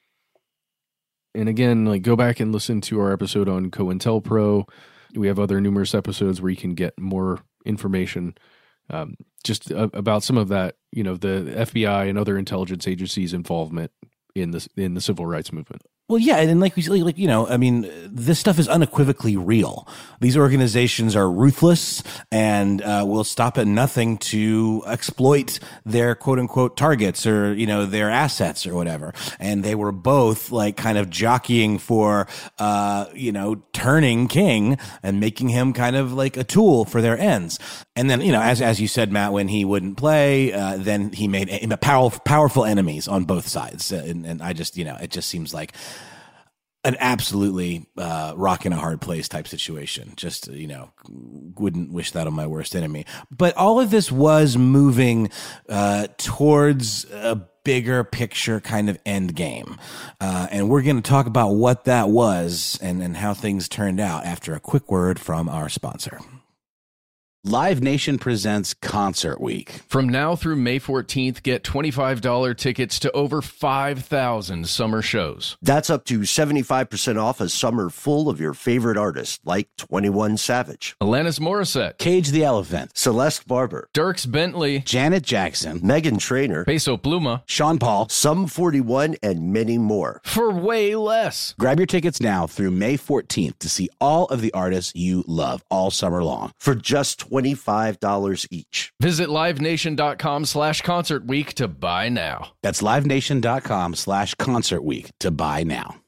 [SPEAKER 2] And again, like, go back and listen to our episode on COINTELPRO. We have other numerous episodes where you can get more information um, just uh, about some of that, you know, the F B I and other intelligence agencies' involvement in the in the civil rights movement.
[SPEAKER 5] Well, yeah, and like we like, you know, I mean, this stuff is unequivocally real. These organizations are ruthless and uh, will stop at nothing to exploit their quote unquote targets or, you know, their assets or whatever. And they were both like kind of jockeying for, uh, you know, turning King and making him kind of like a tool for their ends. And then, you know, as as you said, Matt, when he wouldn't play, uh, then he made a powerful, powerful enemies on both sides. And, and I just, you know, it just seems like an absolutely uh, rock in a hard place type situation. Just, you know, wouldn't wish that on my worst enemy. But all of this was moving uh, towards a bigger picture kind of end game. Uh, and we're going to talk about what that was and, and how things turned out after a quick word from our sponsor.
[SPEAKER 1] Live Nation presents Concert Week.
[SPEAKER 6] From now through May fourteenth, get twenty-five dollars tickets to over five thousand summer shows.
[SPEAKER 3] That's up to seventy-five percent off a summer full of your favorite artists like twenty-one Savage,
[SPEAKER 6] Alanis Morissette,
[SPEAKER 1] Cage the Elephant,
[SPEAKER 3] Celeste Barber,
[SPEAKER 6] Dierks Bentley,
[SPEAKER 1] Janet Jackson,
[SPEAKER 3] Meghan Trainor,
[SPEAKER 6] Peso Pluma,
[SPEAKER 1] Sean Paul,
[SPEAKER 3] Sum forty-one, and many more.
[SPEAKER 6] For way less.
[SPEAKER 1] Grab your tickets now through May fourteenth to see all of the artists you love all summer long
[SPEAKER 3] for just twenty-five dollars each.
[SPEAKER 6] Visit livenation.com slash concert week to buy now.
[SPEAKER 1] That's livenation.com slash concert week to buy now.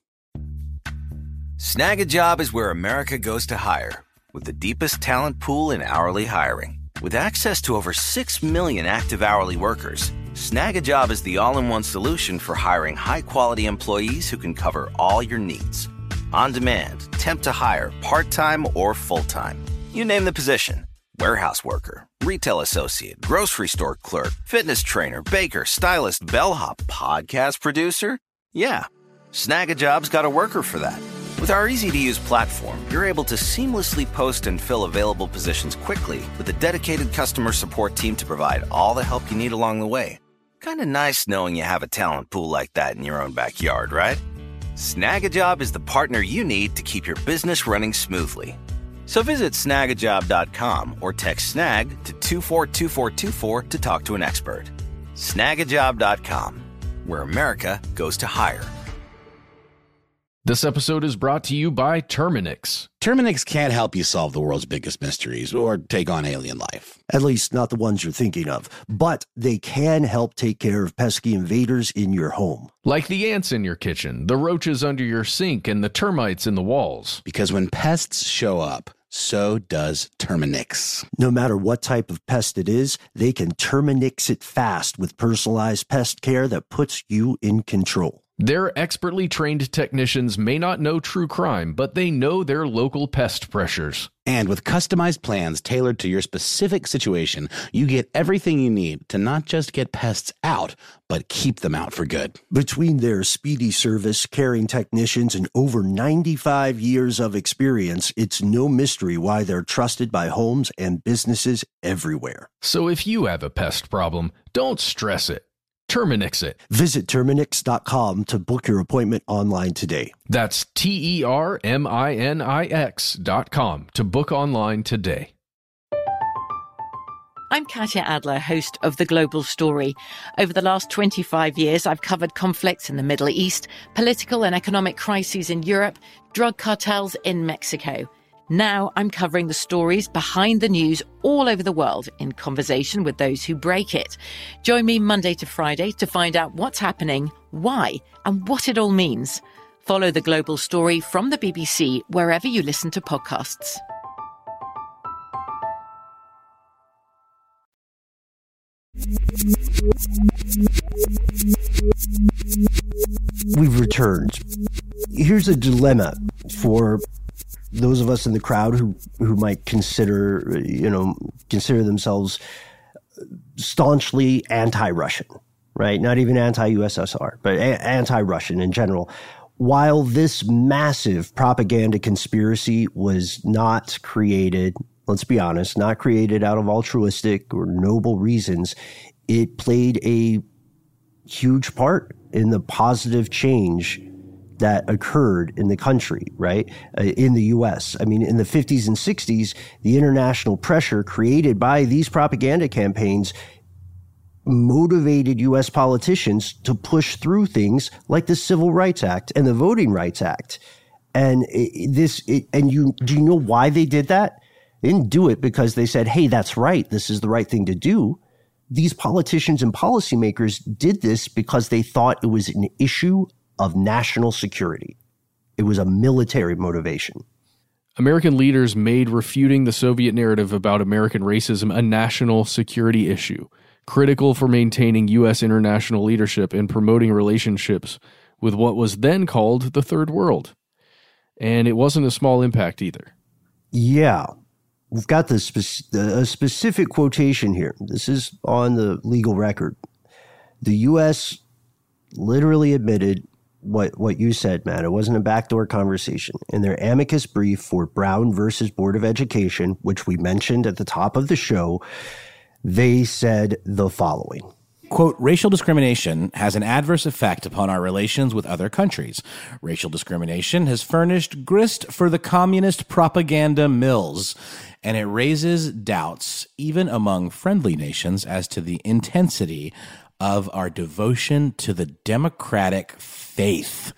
[SPEAKER 7] Snag a Job is where America goes to hire, with the deepest talent pool in hourly hiring. With access to over six million active hourly workers, Snag a Job is the all-in-one solution for hiring high-quality employees who can cover all your needs. On demand, temp to hire, part-time or full-time. You name the position. Warehouse worker, retail associate, grocery store clerk, fitness trainer, baker, stylist, bellhop, podcast producer. Yeah, Snag a Job's got a worker for that. With our easy-to-use platform, you're able to seamlessly post and fill available positions quickly with a dedicated customer support team to provide all the help you need along the way. Kind of nice knowing you have a talent pool like that in your own backyard, right? Snag a Job is the partner you need to keep your business running smoothly. So visit snag a job dot com or text snag to two four two four two four to talk to an expert. snag a job dot com, where America goes to hire.
[SPEAKER 6] This episode is brought to you by Terminix.
[SPEAKER 1] Terminix can't help you solve the world's biggest mysteries or take on alien life.
[SPEAKER 3] At least not the ones you're thinking of. But they can help take care of pesky invaders in your home.
[SPEAKER 6] Like the ants in your kitchen, the roaches under your sink, and the termites in the walls.
[SPEAKER 1] Because when pests show up, so does Terminix.
[SPEAKER 3] No matter what type of pest it is, they can Terminix it fast with personalized pest care that puts you in control.
[SPEAKER 6] Their expertly trained technicians may not know true crime, but they know their local pest pressures.
[SPEAKER 1] And with customized plans tailored to your specific situation, you get everything you need to not just get pests out, but keep them out for good.
[SPEAKER 3] Between their speedy service, caring technicians, and over ninety-five years of experience, it's no mystery why they're trusted by homes and businesses everywhere.
[SPEAKER 6] So if you have a pest problem, don't stress it. Terminix it.
[SPEAKER 3] Visit Terminix dot com to book your appointment online today.
[SPEAKER 6] That's T E R M I N I X dot com to book online today.
[SPEAKER 8] I'm Katya Adler, host of The Global Story. Over the last twenty-five years, I've covered conflicts in the Middle East, political and economic crises in Europe, drug cartels in Mexico. Now I'm covering the stories behind the news all over the world in conversation with those who break it. Join me Monday to Friday to find out what's happening, why, and what it all means. Follow The Global Story from the B B C wherever you listen to podcasts.
[SPEAKER 3] We've returned. Here's a dilemma for those of us in the crowd who, who might consider, you know, consider themselves staunchly anti-Russian, right? Not even anti-U S S R, but a- anti-Russian in general. While this massive propaganda conspiracy was not created, let's be honest, not created out of altruistic or noble reasons, it played a huge part in the positive change that occurred in the country, right? Uh, in the U S. I mean, in the fifties and sixties, the international pressure created by these propaganda campaigns motivated U S politicians to push through things like the Civil Rights Act and the Voting Rights Act. And it, this, it, and you, do you know why they did that? They didn't do it because they said, hey, that's right, this is the right thing to do. These politicians and policymakers did this because they thought it was an issue of national security. It was a military motivation.
[SPEAKER 2] American leaders made refuting the Soviet narrative about American racism a national security issue, critical for maintaining U S international leadership and promoting relationships with what was then called the Third World. And it wasn't a small impact either.
[SPEAKER 3] Yeah. We've got the spe- a specific quotation here. This is on the legal record. The U S literally admitted what what you said, Matt. It wasn't a backdoor conversation. In their amicus brief for Brown versus Board of Education, which we mentioned at the top of the show, they said the following.
[SPEAKER 5] Quote, racial discrimination has an adverse effect upon our relations with other countries. Racial discrimination has furnished grist for the communist propaganda mills, and it raises doubts even among friendly nations as to the intensity of our devotion to the democratic faith.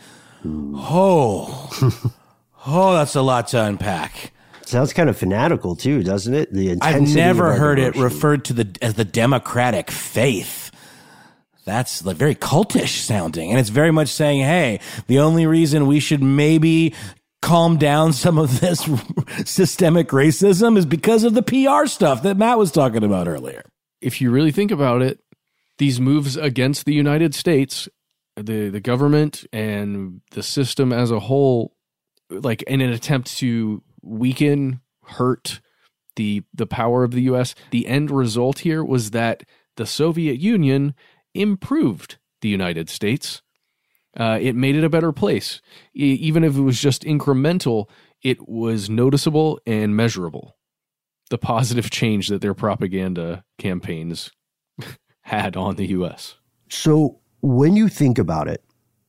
[SPEAKER 5] Oh, oh, that's a lot to unpack.
[SPEAKER 3] Sounds kind of fanatical too, doesn't it? The
[SPEAKER 5] I've never heard
[SPEAKER 3] devotion.
[SPEAKER 5] it referred to the as the democratic faith. That's like very cultish sounding, and it's very much saying, "Hey, the only reason we should maybe calm down some of this systemic racism is because of the P R stuff that Matt was talking about earlier."
[SPEAKER 2] If you really think about it, these moves against the United States, the the government and the system as a whole, like in an attempt to weaken, hurt the the power of the U S, the end result here was that the Soviet Union improved the United States. Uh, it made it a better place. E- even if it was just incremental, it was noticeable and measurable. The positive change that their propaganda campaigns had on the U S.
[SPEAKER 3] So when you think about it,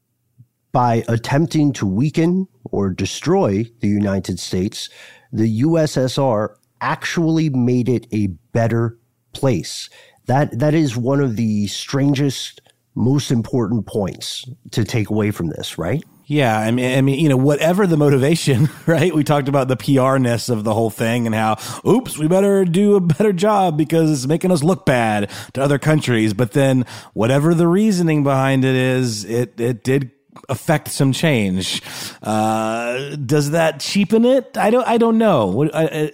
[SPEAKER 3] by attempting to weaken or destroy the United States, the U S S R actually made it a better place. That that is one of the strangest, most important points to take away from this, right?
[SPEAKER 5] Yeah, I mean, I mean, you know, whatever the motivation, right? We talked about the P R-ness of the whole thing and how, oops, we better do a better job because it's making us look bad to other countries. But then whatever the reasoning behind it is, it it did affect some change. Uh, does that cheapen it? I don't. I don't know.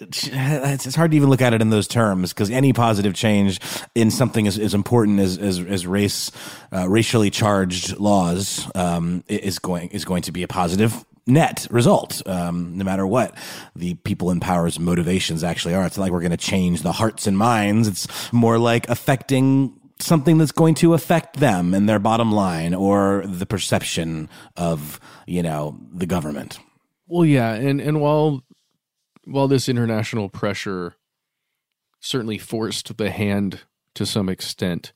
[SPEAKER 5] It's hard to even look at it in those terms because any positive change in something as, as important as as, as race, uh, racially charged laws, um, is going is going to be a positive net result, um, no matter what the people in power's motivations actually are. It's not like we're going to change the hearts and minds. It's more like affecting something that's going to affect them and their bottom line or the perception of, you know, the government.
[SPEAKER 2] Well, yeah. And, and while, while this international pressure certainly forced the hand to some extent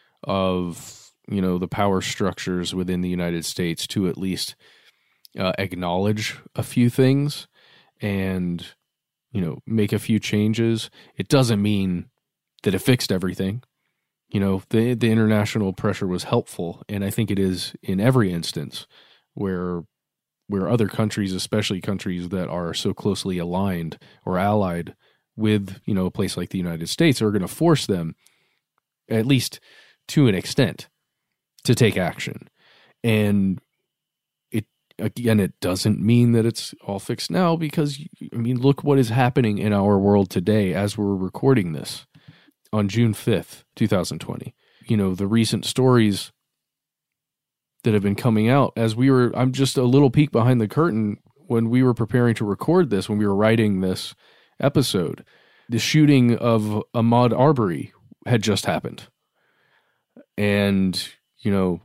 [SPEAKER 2] of, you know, the power structures within the United States to at least uh, acknowledge a few things and, you know, make a few changes, it doesn't mean that it fixed everything. You know, the the international pressure was helpful, and I think it is in every instance where where other countries, especially countries that are so closely aligned or allied with, you know, a place like the United States, are going to force them, at least to an extent, to take action. And it again, it doesn't mean that it's all fixed now because, I mean, look what is happening in our world today as we're recording this. On June fifth, twenty twenty, you know, the recent stories that have been coming out as we were, I'm just a little peek behind the curtain when we were preparing to record this, when we were writing this episode, the shooting of Ahmaud Arbery had just happened. And, you know,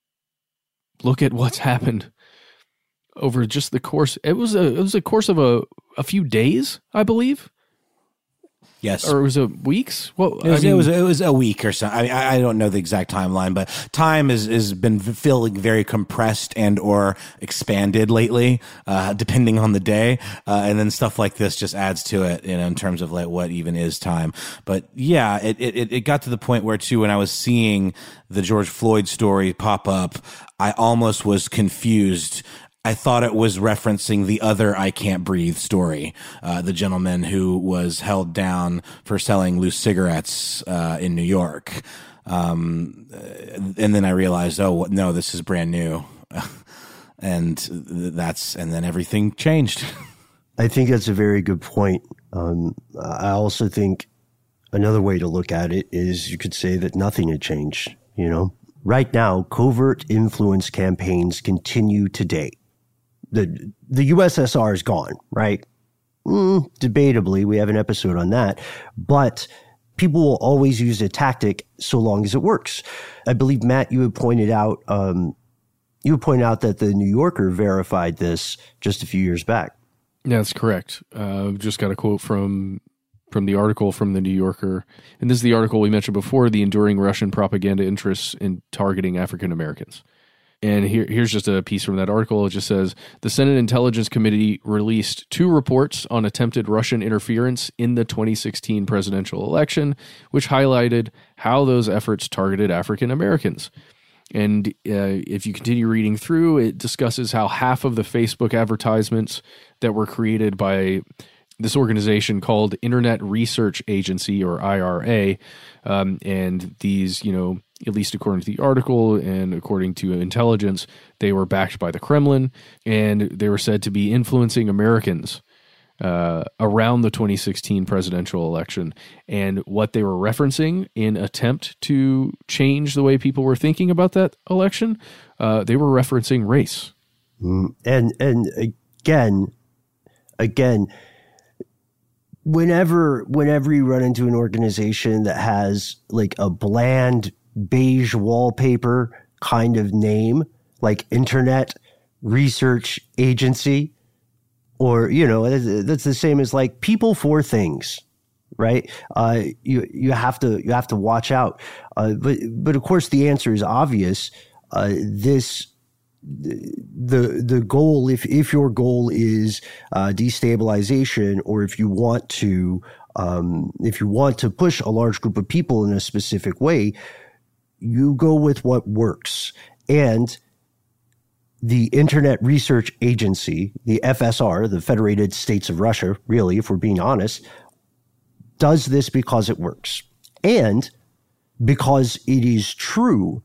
[SPEAKER 2] look at what's happened over just the course. It was a, it was a course of a, a few days, I believe.
[SPEAKER 5] Yes.
[SPEAKER 2] Or was it weeks? Well,
[SPEAKER 5] it was,
[SPEAKER 2] I mean,
[SPEAKER 5] it was it was a week or so. I mean, I don't know the exact timeline, but time has has been feeling very compressed and or expanded lately, uh, depending on the day. Uh, and then stuff like this just adds to it, you know, in terms of like what even is time. But yeah, it it it got to the point where too, when I was seeing the George Floyd story pop up, I almost was confused. I thought it was referencing the other I Can't Breathe story, uh, the gentleman who was held down for selling loose cigarettes uh, in New York. Um, and then I realized, oh, no, this is brand new. and that's and then everything changed.
[SPEAKER 3] I think that's a very good point. Um, I also think another way to look at it is you could say that nothing had changed, you know? Right now, covert influence campaigns continue today. the the U S S R is gone, right? Mm, debatably, we have an episode on that, but people will always use a tactic so long as it works. I believe, Matt, you had pointed out um, you had pointed out that the New Yorker verified this just a few years back.
[SPEAKER 2] Yeah, that's correct. Uh, just got a quote from from the article from the New Yorker, and this is the article we mentioned before: the enduring Russian propaganda interests in targeting African Americans. And here, here's just a piece from that article. It just says, the Senate Intelligence Committee released two reports on attempted Russian interference in the twenty sixteen presidential election, which highlighted how those efforts targeted African Americans. And uh, if you continue reading through, it discusses how half of the Facebook advertisements that were created by this organization called Internet Research Agency, or I R A, um, and these, you know, at least according to the article and according to intelligence, they were backed by the Kremlin, and they were said to be influencing Americans uh, around the twenty sixteen presidential election. And what they were referencing in attempt to change the way people were thinking about that election, uh, they were referencing race.
[SPEAKER 3] Mm, and and again, again. Whenever, whenever you run into an organization that has like a bland beige wallpaper kind of name, like Internet Research Agency, or, you know, that's the same as like People for Things, right? Uh, you, you have to, you have to watch out. Uh, but, but of course the answer is obvious. Uh, this, the the goal, if if your goal is uh, destabilization, or if you want to um, if you want to push a large group of people in a specific way, you go with what works. And the Internet Research Agency, the F S R, the Federated States of Russia, really, if we're being honest, does this because it works, and because it is true.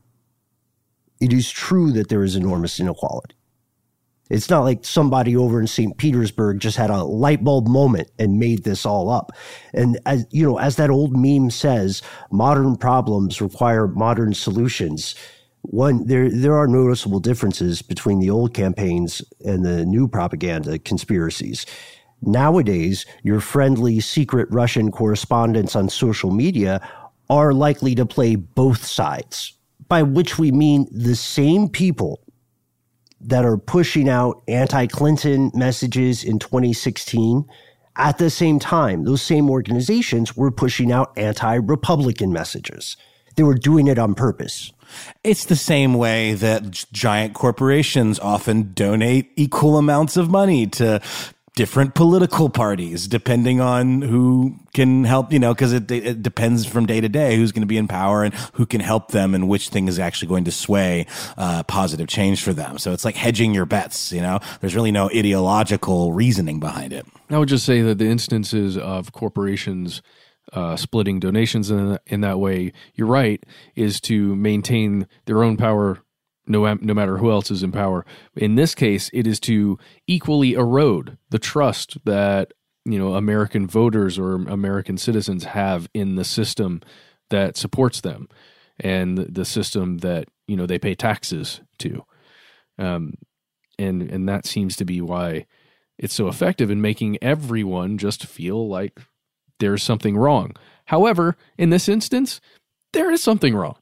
[SPEAKER 3] It is true that there is enormous inequality. It's not like somebody over in Saint Petersburg just had a light bulb moment and made this all up. And as you know, as that old meme says, modern problems require modern solutions. One, there there are noticeable differences between the old campaigns and the new propaganda conspiracies. Nowadays, your friendly secret Russian correspondents on social media are likely to play both sides, by which we mean the same people that are pushing out anti-Clinton messages in twenty sixteen. At the same time, those same organizations were pushing out anti-Republican messages. They were doing it on purpose.
[SPEAKER 5] It's the same way that giant corporations often donate equal amounts of money to different political parties, depending on who can help, you know, because it, it depends from day to day who's going to be in power and who can help them and which thing is actually going to sway uh, positive change for them. So it's like hedging your bets, you know. There's really no ideological reasoning behind it.
[SPEAKER 2] I would just say that the instances of corporations uh, splitting donations in, in that way, you're right, is to maintain their own power no no matter who else is in power. In this case, it is to equally erode the trust that, you know, American voters or American citizens have in the system that supports them and the system that, you know, they pay taxes to. Um, and and that seems to be why it's so effective in making everyone just feel like there's something wrong. However, in this instance, there is something wrong.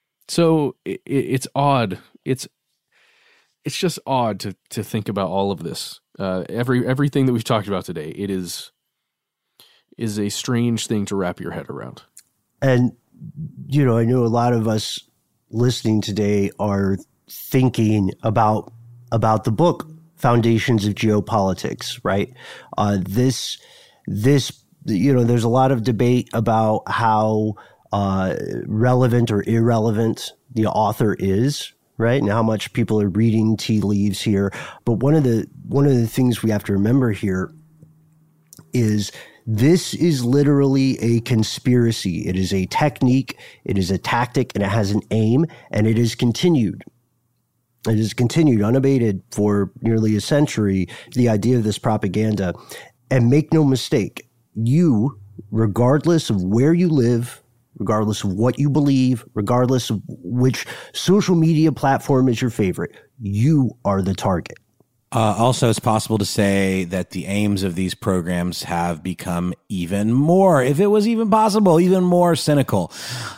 [SPEAKER 2] So it, it's odd. It's it's just odd to to think about all of this. Uh, every everything that we've talked about today, it is is a strange thing to wrap your head around.
[SPEAKER 3] And you know, I know a lot of us listening today are thinking about about the book Foundations of Geopolitics, right? Uh, this this you know, there's a lot of debate about how uh, relevant or irrelevant the author is, right? And how much people are reading tea leaves here. But one of the one of the things we have to remember here is this is literally a conspiracy. It is a technique, it is a tactic, and it has an aim, and it is continued. It has continued unabated for nearly a century, the idea of this propaganda. And make no mistake, you, regardless of where you live, regardless of what you believe, regardless of which social media platform is your favorite, you are the target.
[SPEAKER 5] Uh, also, it's possible to say that the aims of these programs have become even more, if it was even possible, even more cynical.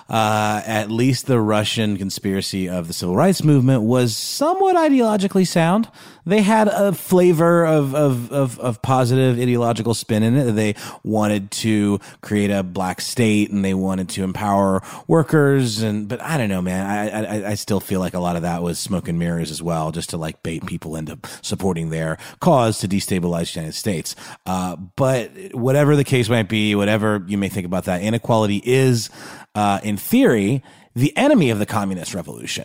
[SPEAKER 5] Uh, at least the Russian conspiracy of the civil rights movement was somewhat ideologically sound. They had a flavor of, of, of, of positive ideological spin in it. They wanted to create a black state and they wanted to empower workers. And, but I don't know, man, I, I, I still feel like a lot of that was smoke and mirrors as well, just to like bait people into supporting their cause to destabilize the United States. Uh, but whatever the case might be, whatever you may think about that, inequality is, uh, in theory, the enemy of the communist revolution.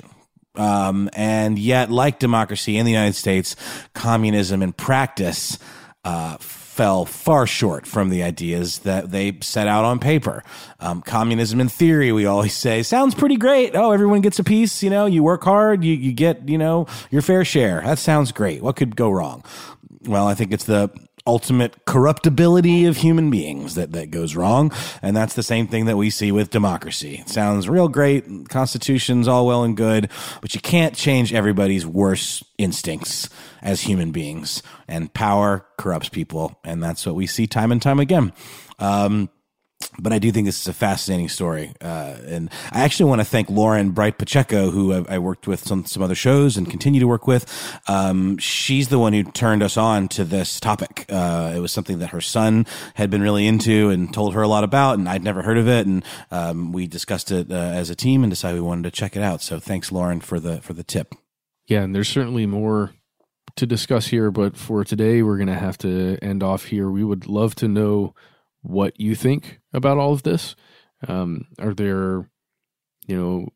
[SPEAKER 5] Um, and yet, like democracy in the United States, communism in practice, uh, fell far short from the ideas that they set out on paper. Um, communism in theory, we always say, sounds pretty great. Oh, everyone gets a piece, you know, you work hard, you, you get, you know, your fair share. That sounds great. What could go wrong? Well, I think it's the ultimate corruptibility of human beings that, that goes wrong. And that's the same thing that we see with democracy. It sounds real great. Constitution's all well and good, but you can't change everybody's worst instincts as human beings. And power corrupts people. And that's what we see time and time again. Um, But I do think this is a fascinating story. Uh, and I actually want to thank Lauren Bright Pacheco, who I, I worked with on some other shows and continue to work with. Um, she's the one who turned us on to this topic. Uh, it was something that her son had been really into and told her a lot about, and I'd never heard of it. And um, we discussed it uh, as a team and decided we wanted to check it out. So thanks, Lauren, for the for the tip.
[SPEAKER 2] Yeah, and there's certainly more to discuss here, but for today, we're going to have to end off here. We would love to know what you think about all of this. Um, are there, you know,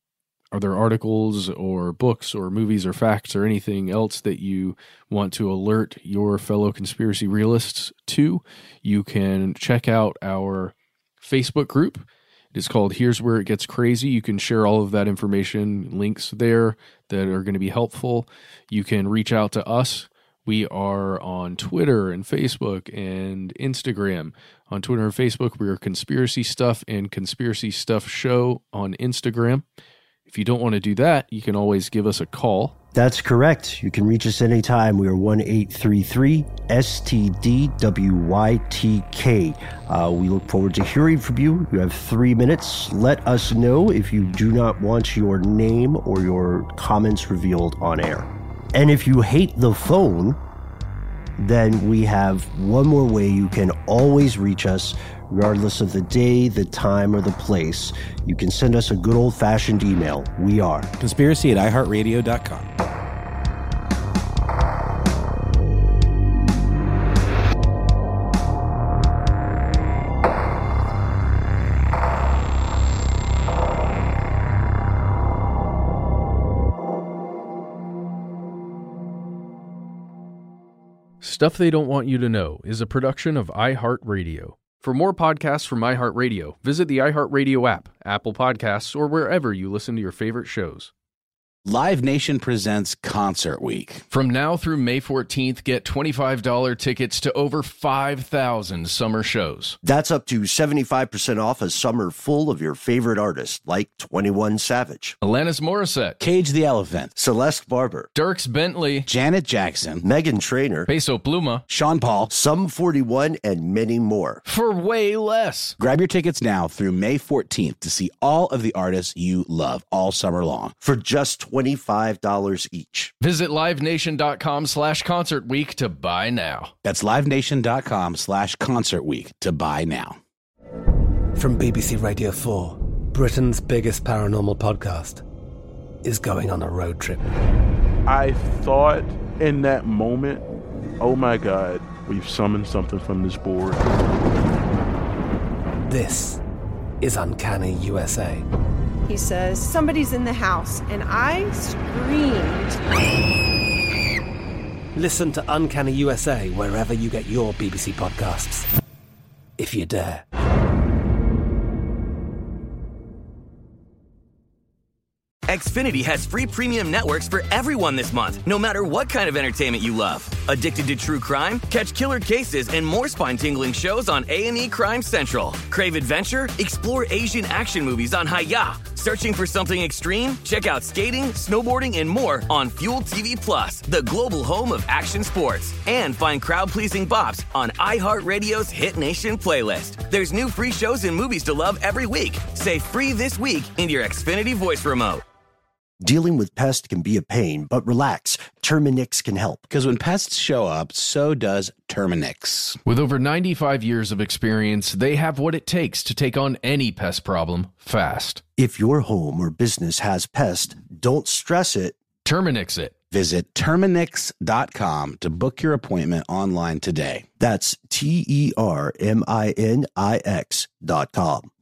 [SPEAKER 2] are there articles or books or movies or facts or anything else that you want to alert your fellow conspiracy realists to? You can check out our Facebook group. It is called Here's Where It Gets Crazy. You can share all of that information, links there that are going to be helpful. You can reach out to us. We are on Twitter and Facebook and Instagram. On Twitter and Facebook, we are Conspiracy Stuff and Conspiracy Stuff Show on Instagram. If you don't want to do that, you can always give us a call.
[SPEAKER 3] That's correct. You can reach us anytime. We are one eight three three S T D W Y T K. Uh, we look forward to hearing from you. You have three minutes. Let us know if you do not want your name or your comments revealed on air. And if you hate the phone, then we have one more way you can always reach us, regardless of the day, the time, or the place. You can send us a good old-fashioned email. We are
[SPEAKER 5] Conspiracy at i heart radio dot com.
[SPEAKER 6] Stuff They Don't Want You to Know is a production of iHeartRadio. For more podcasts from iHeartRadio, visit the iHeartRadio app, Apple Podcasts, or wherever you listen to your favorite shows.
[SPEAKER 1] Live Nation presents Concert Week.
[SPEAKER 6] From now through May fourteenth, get twenty-five dollars tickets to over five thousand summer shows.
[SPEAKER 9] That's up to seventy-five percent off a summer full of your favorite artists, like twenty-one Savage,
[SPEAKER 6] Alanis Morissette,
[SPEAKER 1] Cage the Elephant,
[SPEAKER 9] Celeste Barber,
[SPEAKER 6] Dierks Bentley,
[SPEAKER 1] Janet Jackson,
[SPEAKER 9] Meghan Trainor,
[SPEAKER 6] Peso Pluma,
[SPEAKER 1] Sean Paul,
[SPEAKER 9] Sum forty-one, and many more.
[SPEAKER 6] For way less.
[SPEAKER 1] Grab your tickets now through May fourteenth to see all of the artists you love all summer long.
[SPEAKER 9] For just twenty-five dollars each.
[SPEAKER 6] Visit livenation.com slash concert week to buy now.
[SPEAKER 1] That's livenation.com slash concert week to buy now.
[SPEAKER 10] From B B C Radio four, Britain's biggest paranormal podcast is going on a road trip.
[SPEAKER 11] I thought in that moment, oh my God, we've summoned something from this board.
[SPEAKER 10] This is Uncanny U S A.
[SPEAKER 12] He says, somebody's in the house, and I screamed.
[SPEAKER 10] Listen to Uncanny U S A wherever you get your B B C podcasts, if you dare.
[SPEAKER 13] Xfinity has free premium networks for everyone this month, no matter what kind of entertainment you love. Addicted to true crime? Catch killer cases and more spine-tingling shows on A and E Crime Central. Crave adventure? Explore Asian action movies on Hi-Ya. Searching for something extreme? Check out skating, snowboarding, and more on Fuel T V Plus, the global home of action sports. And find crowd-pleasing bops on iHeartRadio's Hit Nation playlist. There's new free shows and movies to love every week. Say free this week in your Xfinity voice remote.
[SPEAKER 9] Dealing with pests can be a pain, but relax. Terminix can help.
[SPEAKER 1] Because when pests show up, so does Terminix.
[SPEAKER 6] With over ninety-five years of experience, they have what it takes to take on any pest problem fast.
[SPEAKER 9] If your home or business has pests, don't stress it.
[SPEAKER 6] Terminix it.
[SPEAKER 1] Visit Terminix dot com to book your appointment online today.
[SPEAKER 9] That's T E R M I N I X dot com.